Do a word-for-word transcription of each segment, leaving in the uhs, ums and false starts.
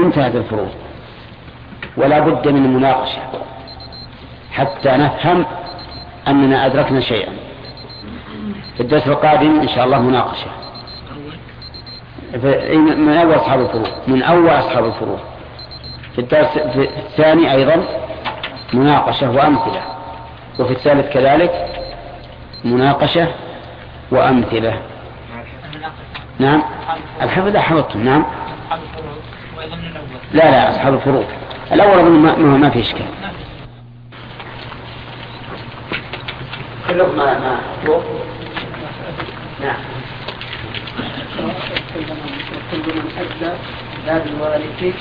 انتهت الفروض، ولا بد من المناقشة حتى نفهم أننا أدركنا شيئا. في الدرس القادم إن شاء الله مناقشة من أول أصحاب الفروض من أول أصحاب الفروض. في الدرس في الثاني أيضا مناقشة وأمثلة، وفي الثالث كذلك مناقشة وأمثلة. نعم الحفظ حفظتم. نعم لا لا أصحاب الفروض الأول ما, ما في إشكال. كلهم ما ما نعم كل من أدى لا بالوارث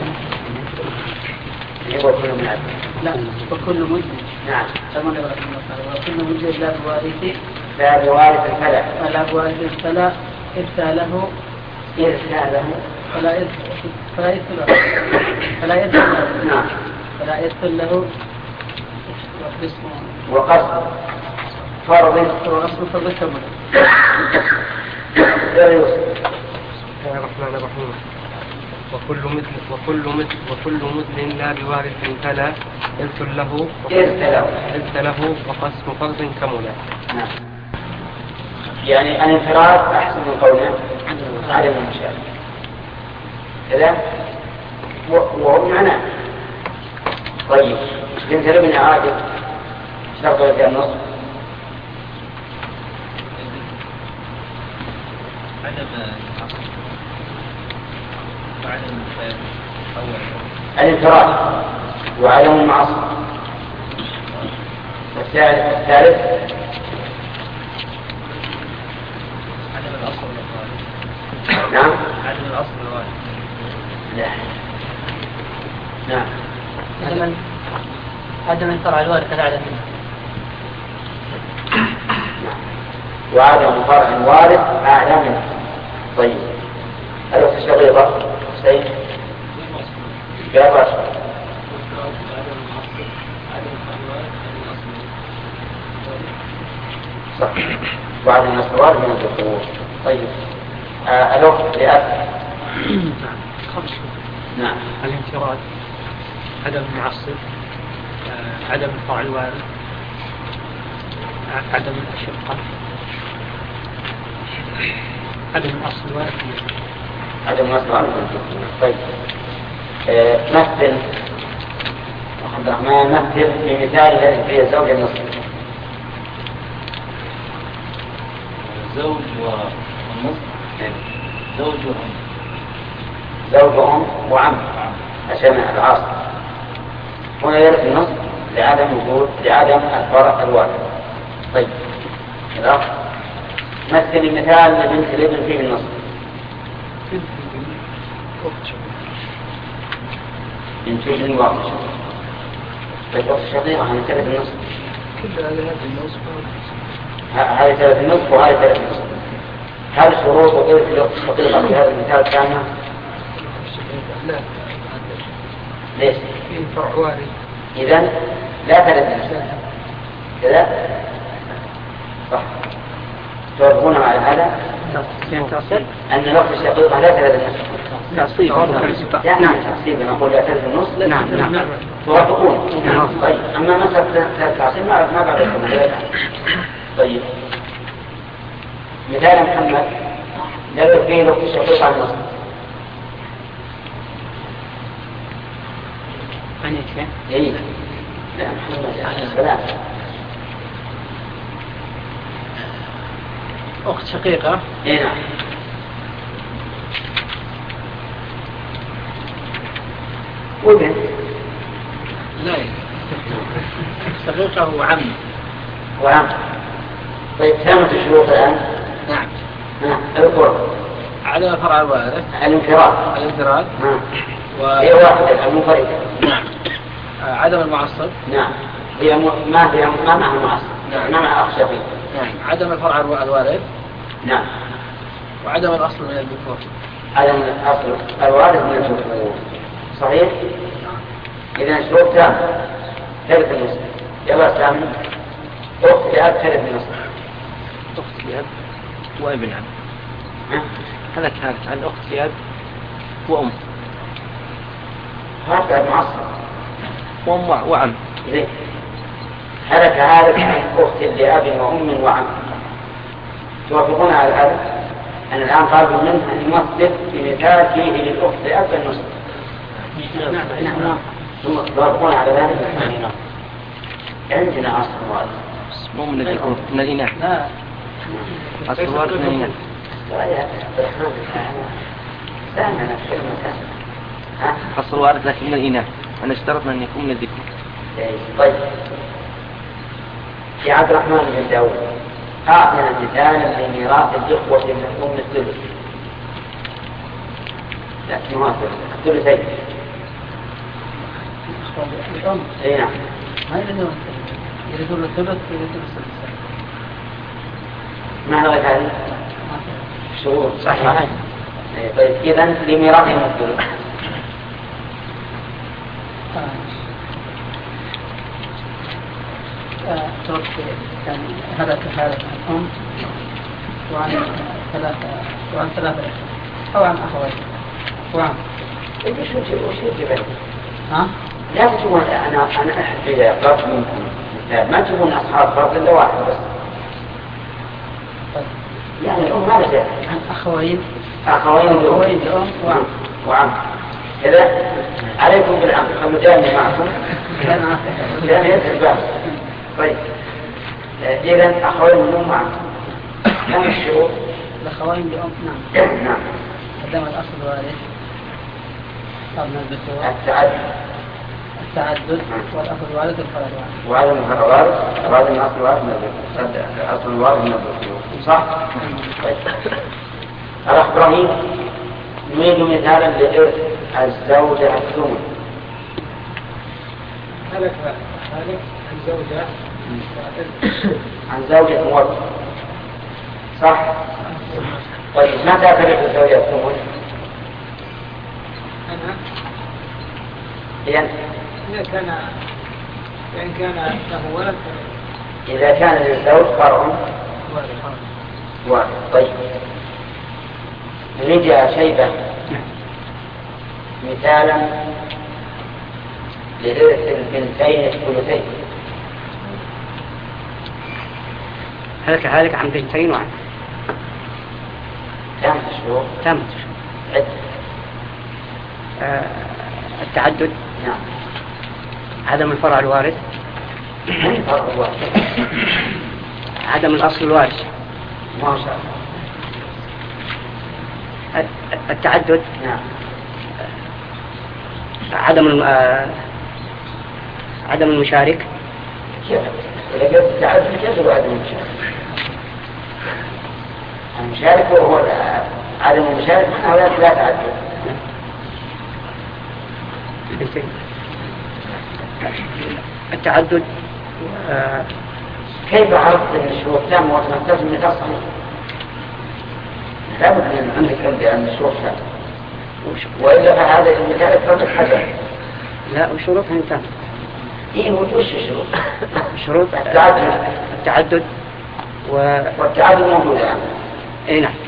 وكل من أدى لا وكل مجد نعم وكل مجد لا بوارث لا بوارث فلا فلا بوارث فلا إرث له إرث له فلا إرث فلا إرث له فلا إرث له نعم فلا إرث له وقصد فرض وأصل فرض كمل. بسم الله الرحمن الرحيم. وكل مثل وكل مثل وكل مثل لا بوارث فلا إرث له إرث له وقسم فرض كملا. نعم. يعني الانفراد أحسن من قوله عدم المشاركة كذا وهو معناه. طيب بنت ابن عادل شرط لك النص عدم وعدم الانفراد وعدم المعصية. والثالث الثالث عدم الأصل والوارث. نعم عدم الأصل والوارث. لا نعم عدم عدم الفرع الوارث العدم وعدم فرع وارث أعلى منه. طيب الأخت الشقيقة حسين يا باشا صح وعدم الأسرار من الذكور. طيب آه الأخت لأب نعم الانفراد عدم المعصب آه، عدم الفرع الوارث آه، عدم الأشقة عدم الأصل الوارث عدم الأسرار من الذكور. طيب آه مثل عبد الرحمن مثل في مثال الذي فيه الزوج النصف. زوج والنصف زوج وأم زوج وأم وعم عشان العاصر هنا يرث النصف لعدم وجود لعدم الفرع الوارث. طيب الأخ مثل المثال لبنت الابن فيه النصف. بنت الابن واضح. طيب أخت الشقيقة هذه ثلاث النصف كل هذه النصف هذه ثلاث النصف وهذه ثلاث النصف. هل شروط وقيلة الأخت الشقيقة في هذا المثال كاملة؟ لا ليش؟ فيه فرع وارث إذن لا ثلاث النصف كذا صح. توافقون على هذا أن الأخت الشقيقة لا ثلاث النصف تعصيب نعم تعصيب نقول لا ثلاث النصف نعم نعم توافقون. طيب أما مسألة التعصيب ما ما بعد الكلام. طيب مثال محمد لا فيه الأخت الشقيقة عن النصف. عنك إيه لا محمد عليه السلام أخت شقيقة إيه نعم وبنت لا شقيقة وعم وعم. طيب ثامة الشروط الآن نعم نعم القرب عدم فرع الوارث الانفراد الانفراد نعم و... هي واحدة المنفردة نعم عدم المعصب نعم هي م... ما هي ما معها معصب نعم. ما معها أخ شقيق نعم عدم الفرع الوارث نعم وعدم الأصل من الذكور. عدم الأصل الوارث من الذكور صحيح. إذا شروط تامة ثالث النصف. يلا سامي أخت لأب ثالث النصف. أخت لأب وابن عم. هذا كانت عن أخت لأب وأم. هذا معصب وأم وعم. زين. هلك هالك عن أخت لأب وأم وعم. توافقون على هذا؟ أنا الآن طالب منه أن يمثل بمثال فيه للأخت لأب النصف. نعم نعم. ثم توافقون على ذلك؟ عندنا أصل وارث. مو من الذكور، من الإناث. لا. أصل الوارث من الإناث. أصل الوارث لكن من الإناث. أنا اشترطنا أن يكون من الذكور. طيب. في عبد الرحمن بن داود أعطنا مثالا لميراث الإخوة من أم الثلث. لكن ما الثلثين. الأم. أي نعم. ما يريدون يريدون الثلث يريدون الثلث. معنى غير هذه شروط صحيح. طيب إذن لميراث من الثلث. ترك كان هذا كفالة عن أم وعن ثلاثة وعن ثلاثة أو عن أخوين وعن. إيش وش وش يجب؟ ها؟ لا تجون أنا أنا أحد إذا قرأت منكم ما تجون أصحاب فرض إلا واحد بس. يعني الأم ما لها أخوين أخوين أخوين الأم وعم وعم. إذا عليكم بالعم خلوا جاني معكم جاني يتبع. طيب إذن أخوين الأم وعم كم الشروط؟ الأخوين الأم نعم. نعم. قدم الأصل الوارث قبل الذكور التعدد التعدد والأخ الوارث والفرع الوارث. وعدم الفرع الوارث وعدم الأصل الوارث من الذكور. أصل الوارث من الذكور صح؟ طيب. الأخ إبراهيم نريد مثالا لإرث الزوجة الثمن. هلك هلك عن زوجة عن زوجة موت صح؟ طيب متى ترث الزوجة الثمن؟ أنا إذن إذا كان إن كان له ولد إذا كان للزوج فرع واحد. طيب نجا شيبة مثالا لإرث البنتين الثلثين. هلك هلك عن بنتين وعن كم شروط؟ تم عد. آه التعدد نعم. عدم الفرع الوارث فرع واحد. عدم الأصل الوارث ما شاء الله. التعدد نعم. عدم آه عدم المشارك. كيف؟ إذا قلت التعدد كيف هو عدم المشارك؟ المشارك هو عدم المشارك معناه لا لا تعدد. التعدد آه كيف عرفت ان الشروط تامه وتنتظم من تصحيح؟ لا بد من عندك علم بان الشروط تامه والا فهذا المثال فرض حسن. لا وشروطها انتهت. ايه وش الشروط؟ شروط التعدد التعدد و... والتعدد موجود يعني. اي نعم.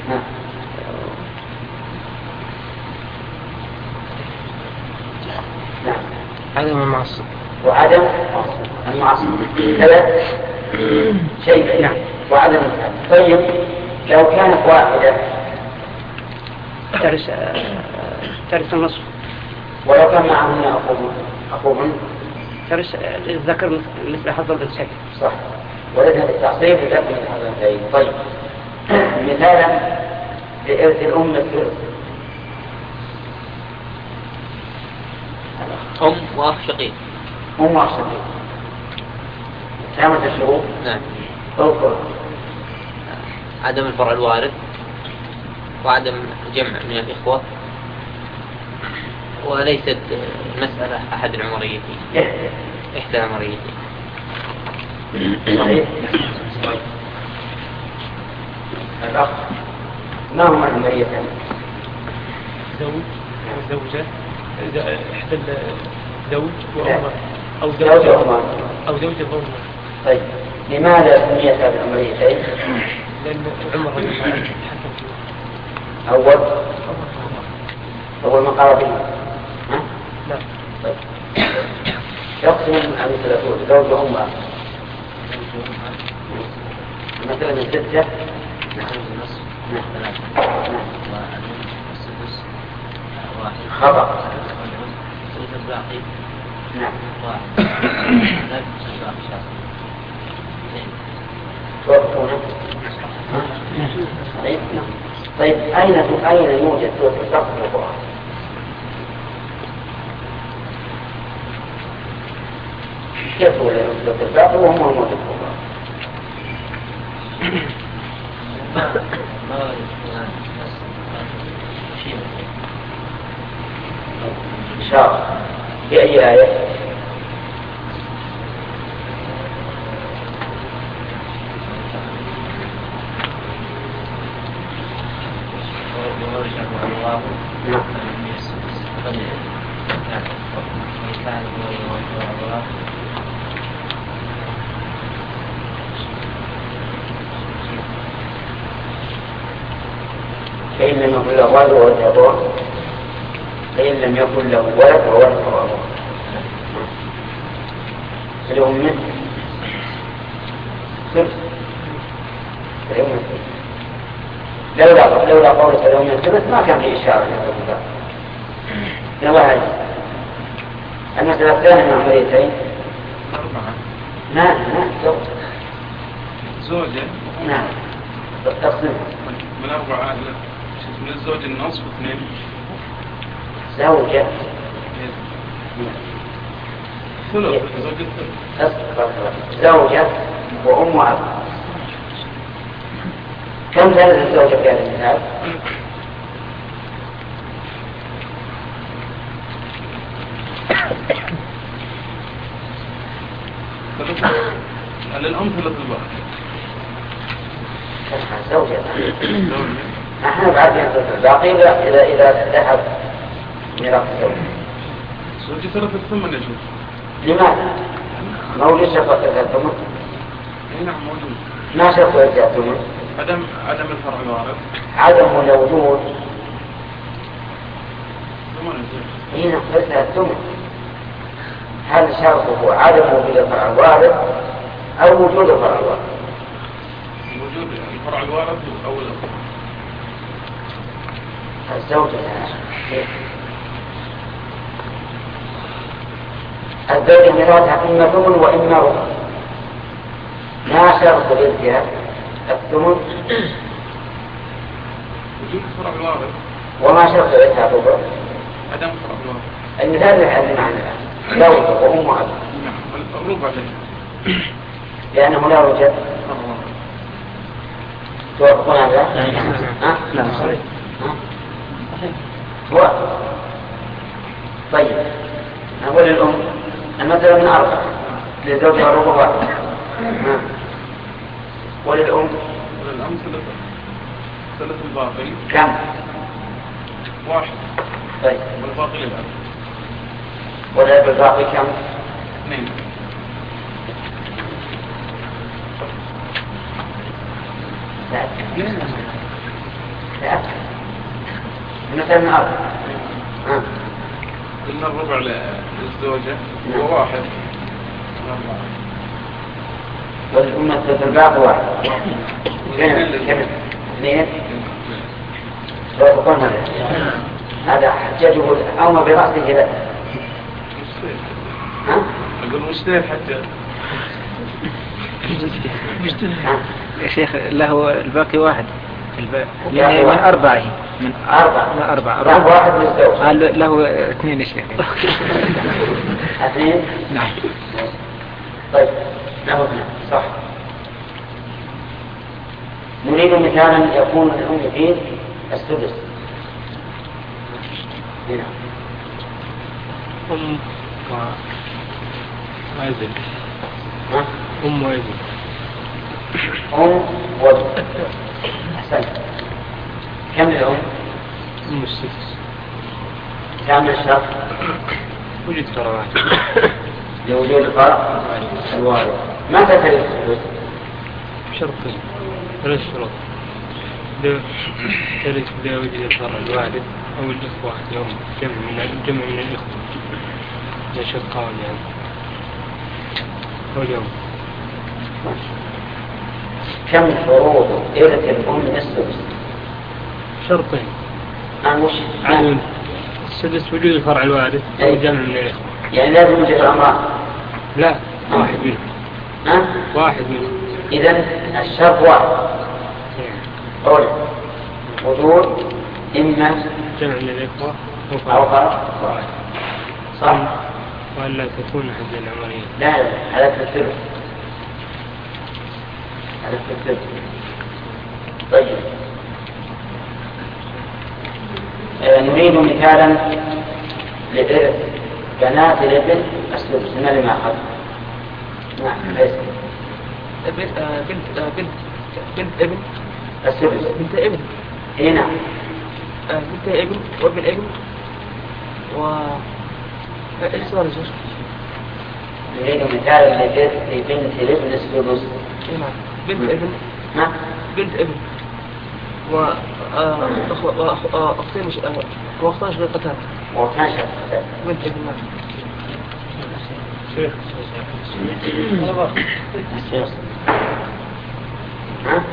نعم. عدم المعصب وعدم المعصب ثلاث شيء. نعم. وعدم طيب لو كانت واحدة ترث ترث النصف. ولو كان معهن أخوهن أخوهن ترث الذكر مثل حظ الأنثيين. صح. ولدها بالتعصيب وذكر مثل حظ الأنثيين. طيب مثالا لإرث الأم الثلث. أم وأخ شقيق. أم وأخ شقيق. كامل الشروط. نعم. أذكر. عدم الفرع الوارث وعدم جمع من الإخوة وليست المسألة أحد العمريتين. إحدى العمريتين. صحيح. الأخ ما هما العمريتين؟ زوج وزوجة إحدى الزوج وأم أو زوجة زوجة وأم. أو زوجة وأم. طيب لماذا سميت هذه العمريتين؟ لأن عمر حكم أول أول ما قال به. لا طيب يقسم الثلاثون زوج وأمها مثلا من ستة خطأ نعم طيب أين أين يوجد سورة البقرة في القرآن؟ كيف هو سورة البقرة وهم موجود في القرآن؟ إن شاء الله في أي آية؟ فإن لم يكن له ولد وورثه أبوه فإن لم يكن له ولد وورثه أبوه فلأمه ثلث فلأمه لولا لولا قول فلأمه ثلث ما كان في إشارة لواحد. المسألة الثانية من عمليتين نعم نعم زوج زوجة نعم تصنيف من أربعة من الزوج النصف واثنين زوجة ثلث زوجة ثلث زوجة وأم وأب. كم ثالث الزوجة في هذا المثال؟ للأم ثلاث الباقي زوجة نحن بعدين ثلاث الباقي إذا إذا ذهب ميراث الزوجة زوجة ثلاث الثمن يا شيخ. لماذا؟ موجود شرط الثمن؟ نعم موجود. ما شرط الثمن؟ عدم عدم الفرع الوارث. عدم الوجود. ثمن هنا قلت الثمن. هل شرطه عدم وجود الفرع الوارث أو وجود الفرع الوارث؟ وجود الفرع الوارث أو الأصل. الزوجة الزوجة ميراثها إما ثمن وإما ربع. ما شرط الإرث الثمن وجود الفرع الوارث وما شرط الإرث الربع عدم الفرع الوارث. المثال اللي معنا زوجة وأم وأب. نعم الربع ليه لأنه لا يوجد. توافقون على ذلك؟ نعم صحيح. هو طيب نقول للأم المثل من أربعة للزوجة الربع واحد وللأم وللأم ثلاثة ثلاث الباقي كم؟ واحد. طيب والباقي للأب. والأب الباقي كم؟ اثنين. لا لا المثل من أربعة. قلنا الربع للزوجة هو واحد. والأمة ثلاث الباقي واحد. كم؟ كم؟ اثنين. توافقون هذا؟ هذا حجاجه أوم برأسه كذا. ها؟ أقول مجتهد حتى يا شيخ له الباقي واحد الب... يعني من أربعة من أربعة من أربعة له واحد للزوج قال له اثنين يا شيخ. اثنين. نعم. طيب له اثنين صح. نريد مثالا يكون الأم فيه السدس. هنا أم وأزل. ها؟ أم وأزل. أم وأب. أحسنت. كم الأم؟ أم السدس. كم الشرط؟ وجد فرعات. لوجود الفرع الوارث. متى تريد السدس؟ شرطين ثلاث شروط. ثالث لا وجد الفرع الوارث أو الإخوة يوم جمع من جمع من الإخوة. يشقان يعني واليوم. كم فروض إرث الأم السدس؟ شرطين. نعم وش؟ عدم السدس وجود الفرع الوارث أو جمع من الإخوة. يعني لازم يوجد الأمران؟ لا واحد منهم. ها؟ واحد منهم. إذن الشرط واحد. أولا وجود إما جمع من الإخوة أو فرع واحد. صح؟ وألا تكون حد العمرية. لا لا على الثلث. على الثلث. طيب آه نريد مثالا لإرث بنات الابن السدس. من اللي ما أخذ؟ نعم ليس بنت آه بنت آه بنت بنت ابن السدس. بنت ابن. إيه نعم. آه بنت ابن وابن ابن و ايش سؤال الجوش؟ نريد مثالا لإرث بنت الابن السدس. اي نعم بنت ابن. نعم بنت ابن و أختين وأختان شقيقتان. وكان شقيقتان. بنت ابن. نعم. شيخ. الشيخ. ها؟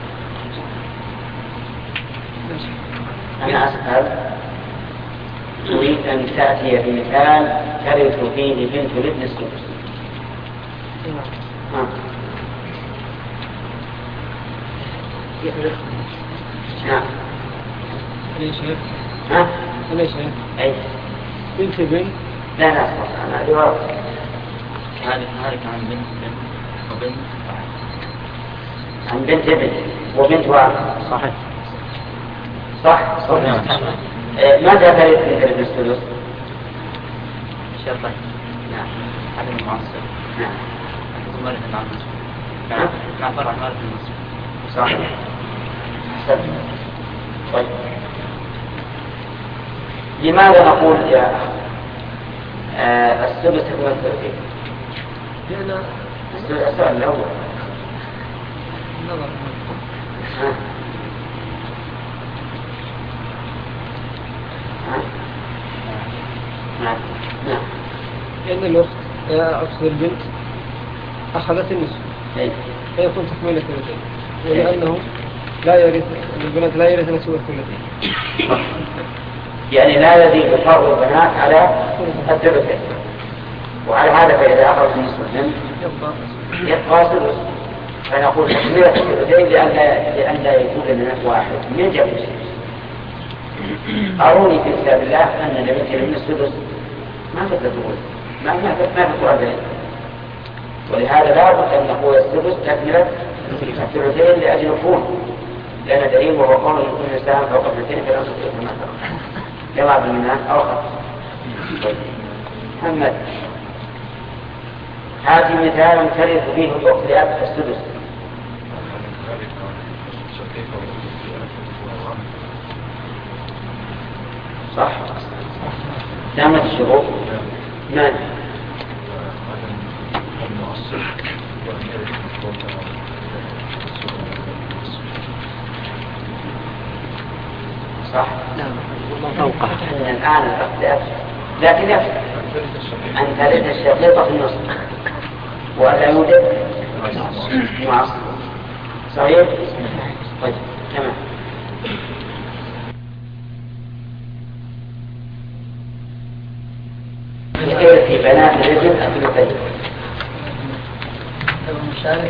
أنا أسأل أريد أن تأتي بمثال ترث فيه بنت الابن السدس. ها؟ نعم. ليش هيك؟ ها؟ ليش هيك؟ أي. بنت بنت. لا لا أصبر أنا جواب. هذه هذه عن بنت بنت وبنت عن بنت ابن وبنت واحد. صحيح. صح؟ صح. آه ماذا ترث بنت الابن السدس؟ شرطين. نعم. عدم المعصب. نعم. ومرث مع النصب. نعم. مع فرع مرث النصب. صحيح. أحسنت. طيب لماذا نقول يا آه السدس هو الثلثين؟ لأن السؤال الأول. نظر. ها؟ ها؟ نعم. نعم. لأن الأخت أقصد البنت أخذت النصف أي. فيكون تكملة الثلثين ولأنه لا يرث البنات لا يرثن سوى الثلثين. يعني لا يزيد فرض البنات على الثلثين. وعلى هذا فإذا أخذ النصف منه يبقى سدس. فنقول تكملة الثلثين لأن لا يكون لنا واحد من جاب السدس. أروني في كتاب الله أن لبنت الابن السدس ما تتدخل ما ما تتدخل ذلك. ولهذا لا بد أن نقول السدس تكملة الثلثين لأجل الكون. لأن دليل وهو قول إن كل إنسان فوق اثنتين فلا نستطيع ما ترى جواب المنان أو خط. محمد هذه مثال ترث فيه الأخت لأب السدس. صح. تامت الشروط. نعم. صح. نعم. فوقه. الآن الأخت لكن يفعل أن ترث الشقيقة في النصف ولا يوجد معصب. صحيح؟ طيب تمام. يصير في بنات الرجل الثلثين. المشارك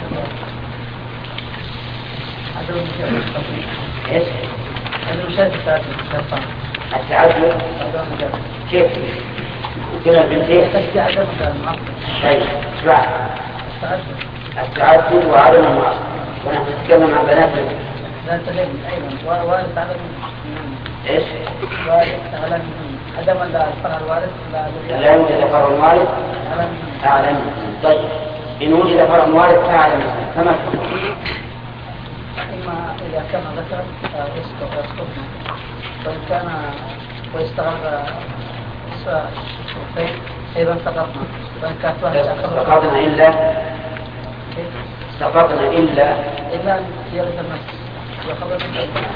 عدم المشاركة. ايش؟ عدم المشاركة في التعدد كيف؟ كلا البنتين تشتي عدم المعصب. طيب اسمع التعدد وعدم المعصب ونحن نتكلم عن بنات الرجل. لا تلم أيضا وارث عدم ايش؟ وارث عدم عدم الفرع الوارث لا يوجد فرع الوارث أعلم. طيب إن وجد فرع الوارث أعلم كما تقول. إما إذا كان ذكر يسقط وإن كان ويستغل الشرطين أيضا سقطنا وإن كانت واحدة سقطنا إلا سقطنا إلا إلا يرث النفس وخبر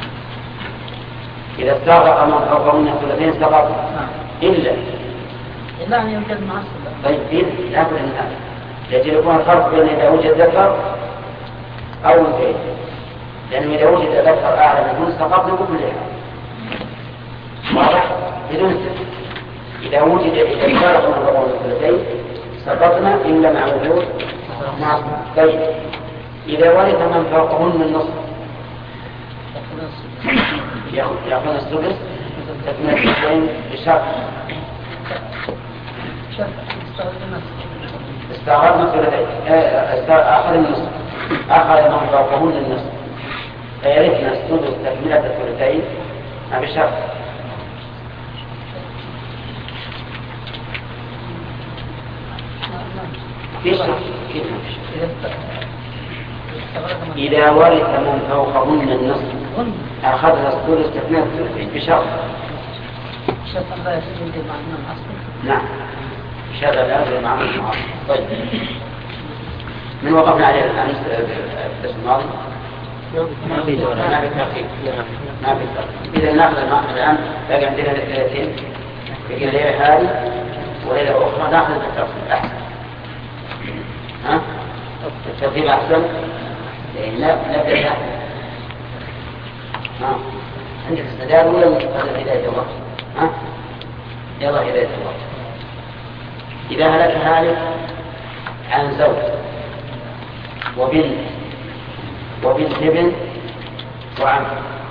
إذا استغرق من فوقهن الثلثين سقط إلا لا يوجد معصب. طيب إذن لابد من هذا يجب يكون الفرق بين إذا وجد ذكر أو أنثى، لأنه إذا وجد ذكر أعلى من أنثى فقط نقول لها واضح بدون سبب. إذا وجد إذا فارق من الرقم الثلاثين سقطنا إلا مع وجود معصب. طيب إذا ورث من فوقهن النصف يأخذ السدس تكملة الثلثين بشرط استعرضنا الثلثين أخذ النصف أخذ من فوقهن النصف فيرثنا السدس تكملة الثلثين بشرط في شرط كيف إذا ورث من فوقهن النصف أخذها الثلث تكملة الثلثين بشرط شرط لا يوجد معلوم أصلي. نعم شرط لا يوجد معلوم أصلي. طيب من وقفنا عليه الآن الدرس الماضي ما في دورة. ما في ترتيب ما في ترتيب. إذا نأخذ الآن باقي عندنا ثلاثين بقي ليلة هذه وليلة أخرى نأخذ بالترتيب أحسن. ها الترتيب أحسن. لا نبدأ لا ها عندك استعداد ولا هذا هداية الله؟ ها يلا هداية الله. إذا هلك هالك عن زوج وبنت وبنت ابن وعم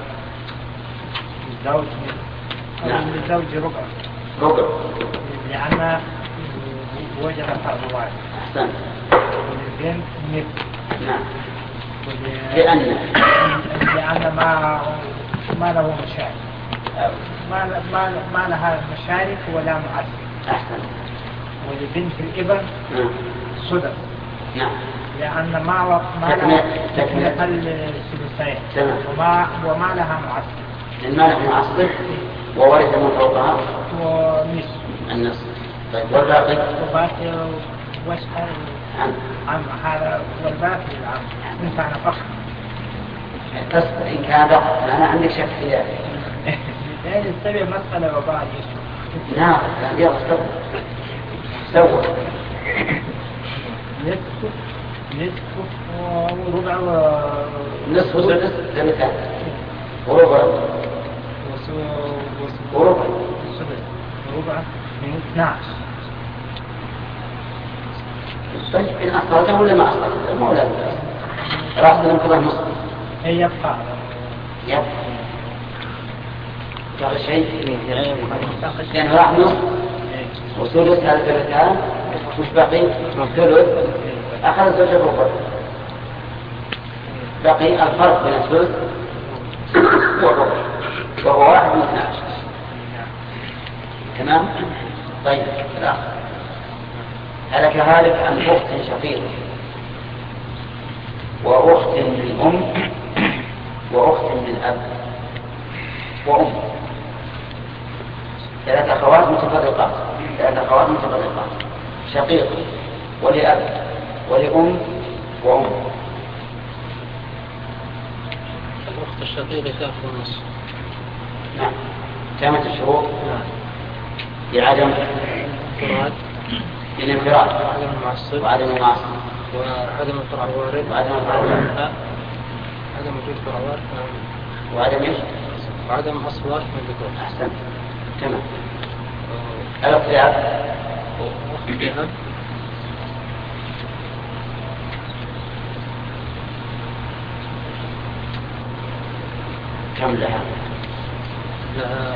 الزوج نعم. الزوج ربع ربع لأن وجد فرض واحد. أحسن. والبنت نصف. نعم وال- لأن لأن ما ما له مشارك ما ما ما لها مشارك ولا مؤثر. أحسن. ولبنت الابن نعم سدس نعم لأن ما ما تكمل- لها تكمل. تكمل الثلثين تمام. وما وما لها مؤثر لأن ما له معصب وورث من فوقها ونصف النصف. طيب والباقي وباقي واسهل عن عم هذا والباقي العم إن كان فخر. تصبر إن كان ضغط أنا عندك شك في ذلك. يعني السبب مسألة وبعد يسوع نعم يلا استوى سوى نصف نصف وربع و- نصف وسدس ثلثان وربع وس- وس- وربع سدس وربع من اثني عشر. طيب إن أصلته ولا ما أصلته ما ولا راح ننقضه نصف هي يبقى يبقى يبقى شيء يعني راح نصف وسدس هذا ثلثان وش باقي ثلث أخذ ثلث الربع بقي الفرق بين الثلث والربع وهو واحد من اثنى عشر. تمام. طيب الآخر هلك هالك عن أخت شقيقة وأخت من أم وأخت من أب وأم ثلاث أخوات متفرقات ثلاث أخوات متفرقات شقيقة ولأب ولأم وأم. الأخت الشقيقة تأخذ النصف. نعم كامت الشروط نعم. لعدم فراد الانفراد وعدم المعصب وعدم المعصية وعدم الفرع الوارد وعدم الفرع الوارد. عدم وجود فرع وارد وعدم ايش؟ وعدم أصل واحد من الذكور. أحسن. تمام. الاختلاف واختلاف كم لها؟ لها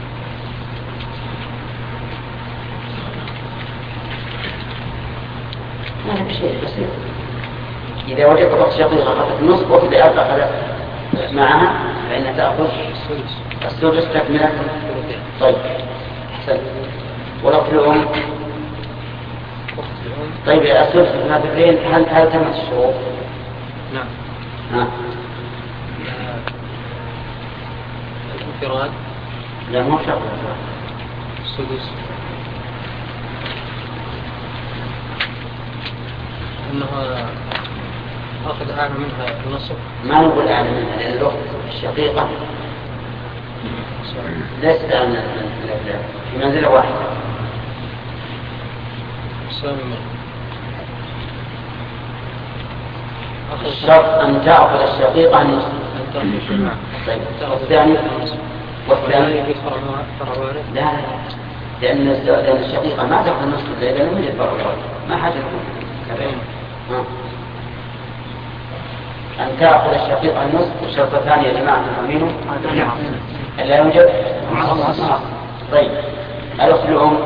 ما في شيء بسيط. إذا وجدت أخت شقيقة أخذت النصف وأخت لأب أخذت معها فإنها تأخذ السدس تكملة. طيب أحسن. والأخت الأم طيب السدس من هذا الاثنين هل هل تمت الشروط؟ نعم. ها؟ الانفراد لا مو شرط. السدس أنها أخذ أعلى منها النصف. ما نقول أعلى منها لأن الأخت الشقيقة ليست أعلى من الأبناء في منزلة واحدة السلام الشرط أن تأخذ الشقيقة النصف. طيب والثاني والثاني لا لا لأن لأن الشقيقة ما تأخذ النصف إلا لم يجد فرع الوارث ما حاجة لكم. أن تأخذ الشقيقة النصف. والشرط الثاني يا جماعة تفهمينه لا يوجد. طيب الأخت الأم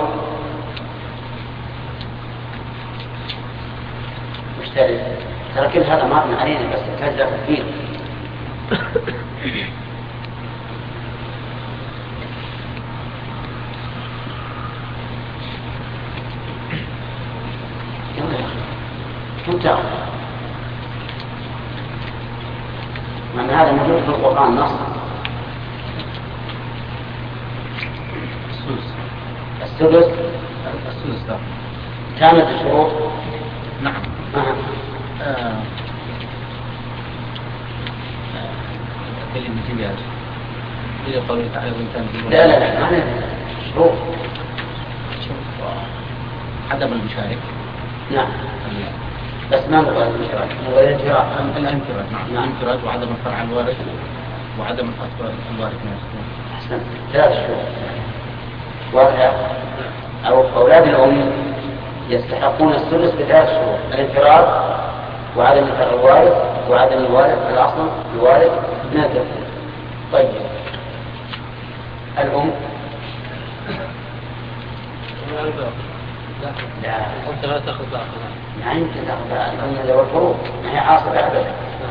مشترك ترى كل هذا مر علينا بس كذا كثير. كم تأخذ من هذا موجود في القرآن نص. السدس السدس ده كانت الشروط. نعم. آه. بالامتياز إلى قوله تعالى وإن كان لا لا لا ما نعرف شروط. عدم المشارك. نعم بس ما نقول المشارك نقول الانفراد. الانفراد نعم الانفراد وعدم الفرع الوارث وعدم الأصل الوارث نفسه. أحسن ثلاث شروط. وهذا أو أولاد الأم يستحقون الثلث بثلاث شروط: الانفراد وعدم الفرع الوارث وعدم الوارث الأصل الوارث من الذكر. طيب الأم لا أنت لا تأخذ باقي. ما يمكن تأخذ الأم ذو الفروض ما هي عاصبة أبدا.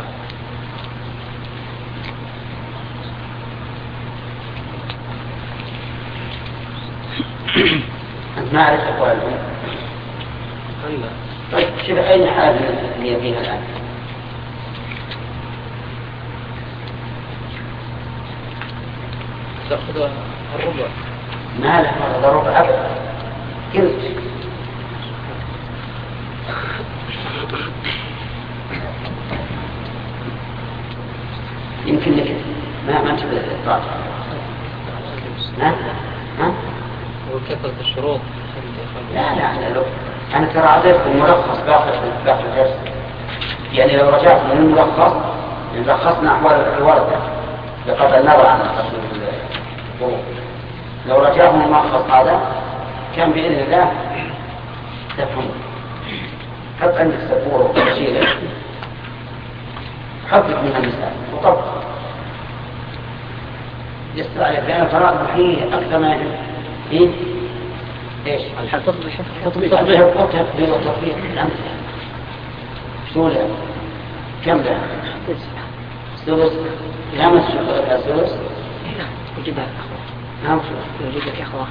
أنت ما أعرف أقوال الأم. طيب شوف أين حاجة هي فيها الآن. تأخذ الربع. ما له هذا الربع أبدا. قلت يمكن لك ما ما تبدأ الإطلاق. ها ها وكثرة الشروط. لا لا لا أنا ترى عدت الملخص داخل داخل الدرس. يعني لو رجعت من الملخص لخصنا أحوال الوردة لقد نرى عن الفروق. لو رجعت من الملخص هذا كان بإذن الله تفهم. حط عندك سبورة وتشيله حطك من المسائل وطبق يستطيع لأن الفرائض هي أكثر ما هي إيش؟ التطبيق تطبيق تطبيق وتطبيق الأمثلة شولة كم ده؟ سدس كم السدس؟ وجدها الأخوة. نعم وجدها الأخوة.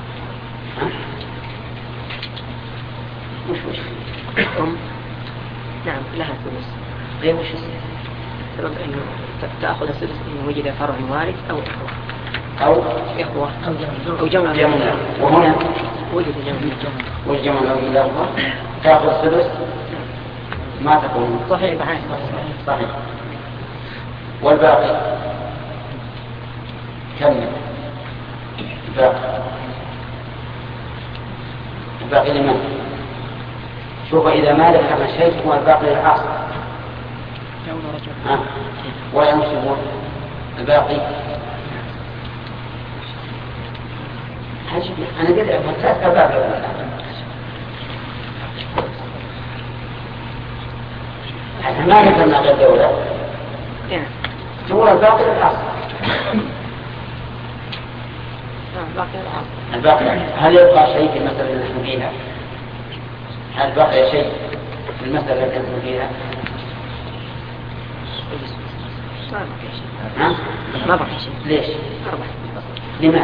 مش وش أم نعم لها ثلث. غير وش يصير؟ سبب أنه تأخذ الثلث إن وجد فرع وارث أو إخوة أو إخوة أو جمع. وهنا وجد جمع. والجمع لو إلا الله تأخذ الثلث ما تكون صحيح صحيح صحيح. والباقي كم الباقي الباقي لمن؟ شوف إذا ما ذكرنا شيء هو الباقي للعاصر ها ولا ينصبون الباقي. أنا قد أعرف ثلاث أباب حتى ما ذكرنا غير دولة هو الباقي للعاصر. الباقي هل يبقى شيء في المسألة اللي نحن فيها؟ هل بقي شيء في المسألة التي نحن فيها؟ ما بقي شيء. ليش؟ أربعة. لماذا؟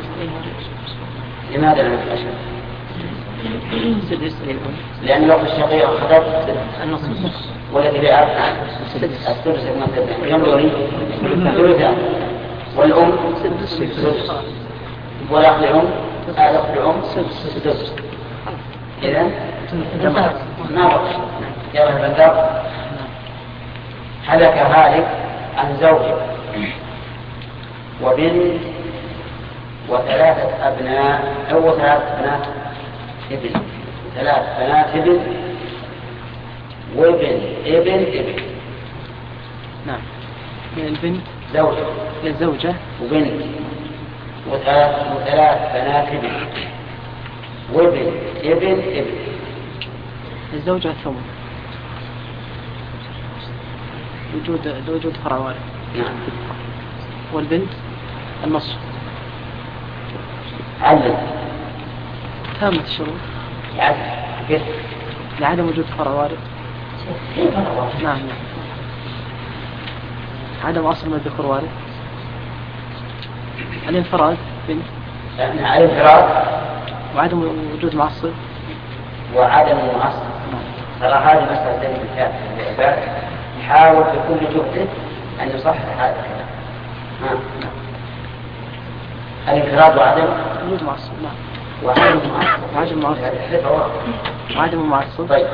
لماذا لم يبقى شيء؟ سدس للأم. لأن الأخت الشقيقة أخذت النص والذي بيعرف السدس السدس المنتبه كم دوري؟ ثلثان. والأم سدس والأخ لأم الأخ لأم سدس. إذن ما بقى يا رب البندر هلك هالك عن زوجه وبنت وثلاثة أبناء أو ثلاثة أبناء ابن ثلاث بنات ابن وابن ابن ابن. نعم. من البنت زوجة للزوجة وبنت وثلاث وثلاث بنات ابن وابن ابن ابن. للزوجة الثمن وجود وجود فرع وارث. نعم. والبنت النصف. علم تامة الشروط عدل كيف؟ لعدم وجود فرع وارث. نعم. عدم أصل من الذكر وارث. الانفراد بنت. على الانفراد وعدم وجود معصب. وعدم المعصب. ترى هذه مسألة زي الكتاب العباد يحاول بكل جهده أن يصحح هذا الكلام. نعم. الانفراد وعدم وجود معصب. نعم. وعدم المعصب. وعدم المعصب. وعدم المعصب. طيب.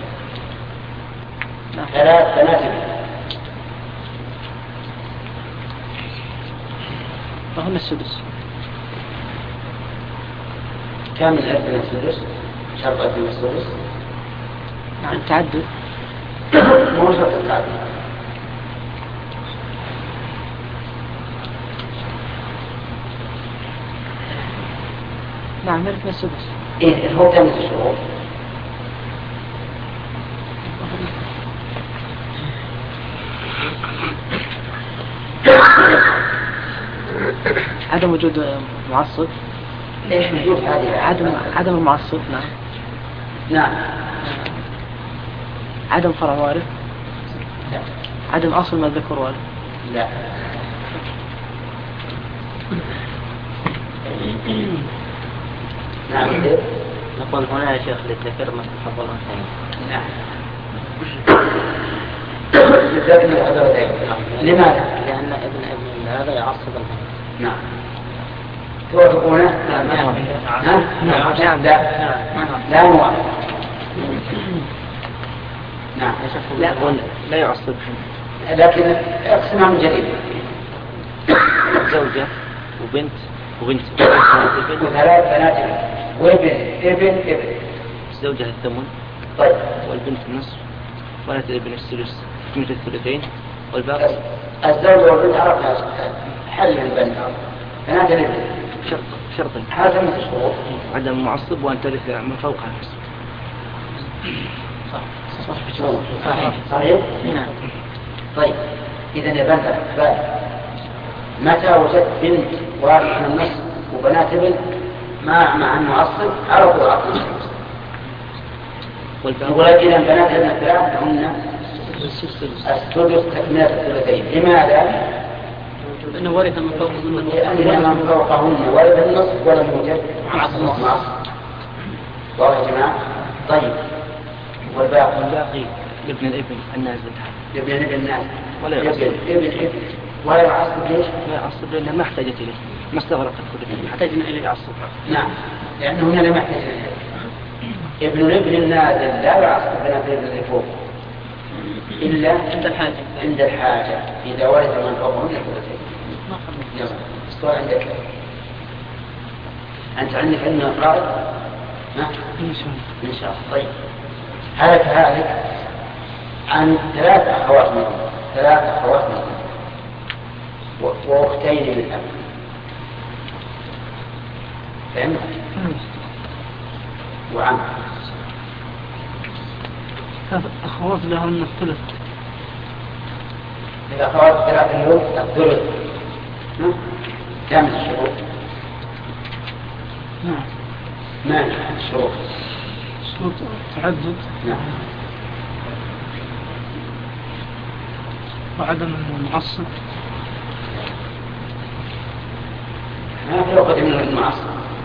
نعم. ثلاث بنات فهن السدس. كم من ابن السدس؟ شرط ابن السدس؟ نعم. تعدد. مو شرط التعدد. نعم. ملك من السدس. إيه هو كم الشروط؟ عدم وجود معصب. ليش وجود هذه؟ عدم عدم المعصب. نعم. نعم. عدم فرع وارث. لا. عدم أصل من الذكر وارث. لا. نعم. نقول هنا يا شيخ للذكر مثل حظ الأنثيين. نعم. للذكر مثل حظ الأنثيين. لماذا؟ لأن ابن ابن هذا يعصب الأنثى. نعم. توافقونه؟ نعم. نعم. نعم. لا. لا موافق. نعم. لا لا يعصب. لكن اقسمها من جديد. زوجة وبنت وبنت وثلاث بنات وابن ابن ابن. الزوجة الثمن. طيب. والبنت النصف. بنات الابن الثلث تكملة الثلثين والباقي. الزوجة والبنت عرفنا حل البنت. بنات الابن. شرط شرط. هذا من الشروط. عدم معصب وأن ترث من فوقها النصف. صحيح. صحيح. نعم. طيب. إذا يا بنت الأحباب متى وجدت بنت وارث من النصف وبنات ابن مع مع المعصب على طول عقل. ولكن البنات ابن الثلاث هن السدس تكملة الثلثين. لماذا؟ لأنه ورث من فوقهن. لأن من فوقهن ورث النصف ولم يوجد معصب. واضح يا جماعة؟ طيب. والباقي والباقي لابن الابن النازل. لابن الابن النازل. ولا يعصب. ابن ابن ولا يعصب. ليش؟ لا يعصب لأنه ما احتاجت إليه. ما استغرقت كل احتاجنا إليه يعصب. نعم. لأنه هنا لم يحتاج إليه. ابن الابن النازل لا يعصب بنات الابن اللي فوق إلا عند الحاجة. عند الحاجة إذا ورث من فوقهن الثلثين. يلا. السؤال عندك. أنت عندك علم الفرائض؟ ها؟ إن شاء الله. إن شاء الله. طيب. هلك هالك عن ثلاث أخوات منهم. ثلاث أخوات منهم. وأختين من أب. فهمت؟ وعم. أخوات لهم الثلث. الأخوات ثلاث اليوم الثلث. كم الشروط؟ نعم. ما الشروط؟ شروط تعدد. نعم. وعدم المعصب. ما في وقت من المعصب.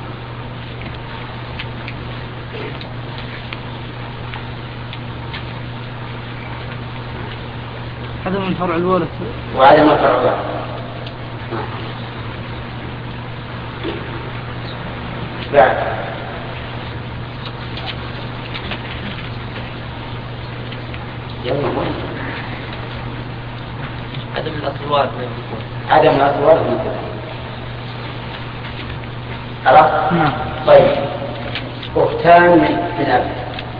عدم الفرع الوارث. وعدم الفرع الوارث. بعد. يلا وين؟ عدم الأصوات. عدم الأصوات مثلا. خلاص؟ نعم. طيب. أختان من من أب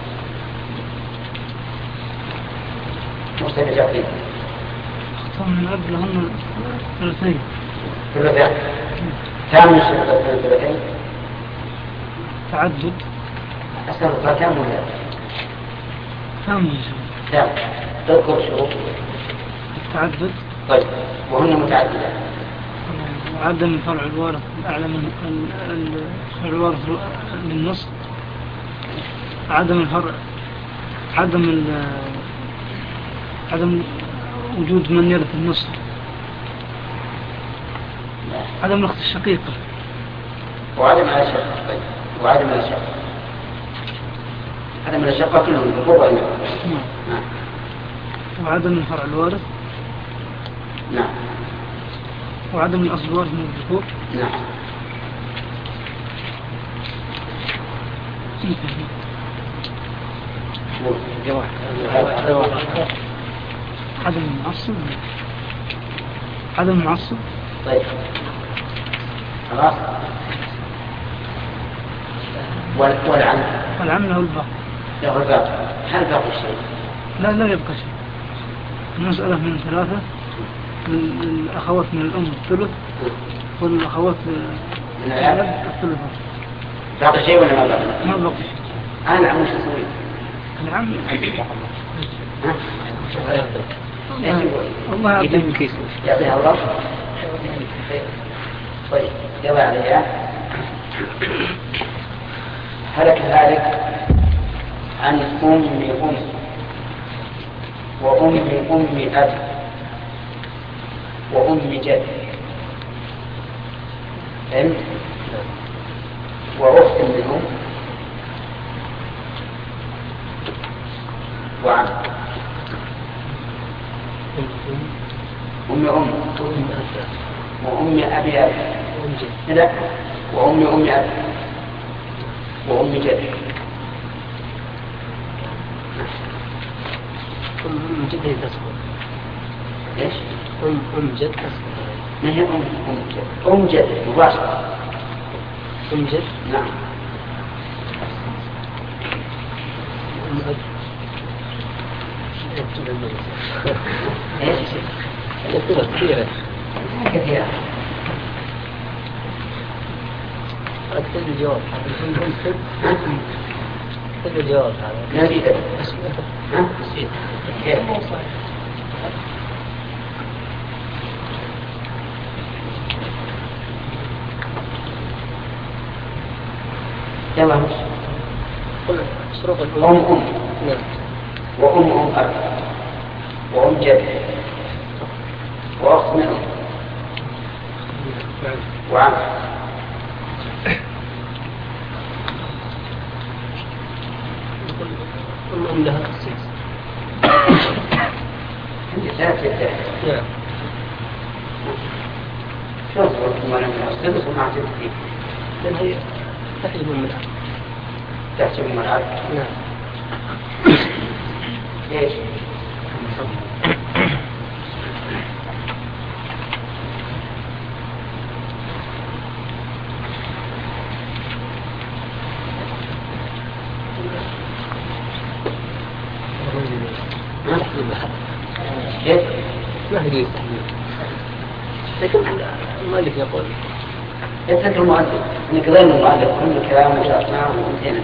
مختلف فيه. أختان من أب لهن ثلثين. ثلثين. كم نصف الثلثين؟ تعدد. أصلا كم ولا؟ كم؟ كم؟ تذكر شروط. التعدد. طيب وهن متعددة. عدم فرع الوارث الأعلى من فرع الوارث من نصف. عدم الفرع عدم ال عدم وجود من يرث النصف. عدم الأخت الشقيقة. وعدم الأشقة. طيب وعدم الأشقة. عدم الأشقة كلهم ذكور وإناث. نعم. وعدم الفرع الوارث. نعم. وعدم الأصل الوارث من الذكور. نعم. عدم المعصب. عدم المعصب. طيب خلاص. والعم. والعم له الباقي. له الباقي. هل باقي شيء؟ لا لا يبقى شيء. المسألة من ثلاثة. الأخوات من الأم الثلث والأخوات من الأب الثلث. باقي شيء ولا ما باقي؟ ما باقي شيء. أنا العم وش أسوي؟ العم ها؟ الله يعطيهم كيس. يعطيها الله. طيب يلا عليها. هلك هالك عن أم أم وأم أم أب وأم جد. فهمت؟ وأخت منهم وعم. أم أم وأم أبي أب. لا وأم أم أب وأم جد. أم جد هي تسقط. إيش؟ أم أم جد تسقط. ما هي أم أم جد؟ أم جد مباشرة. أم جد؟ نعم. أم أب. إيش؟ كثيرة كثيرة. كثيرة. أكتب الجواب. أكتب الجواب هذا. نزيد. ها؟ كيف؟ يلا مش. قل شروط الأم. أم أم. نعم. وأم أم أب وأم جد وأخت من أم وعم. أم أم لها تخصيص. عندي ثلاث يدات. نعم. شو صورتكم وأنا من أصدقائكم وما عجبت فيه؟ لأن هي تحجب من الأب. تحسب من الأب. نعم. إيش؟ كيف؟ ما هي تحجب. لكن المؤلف يقول اترك المؤلف انك غير المؤلف كل كلام وشرحناه وانتهينا.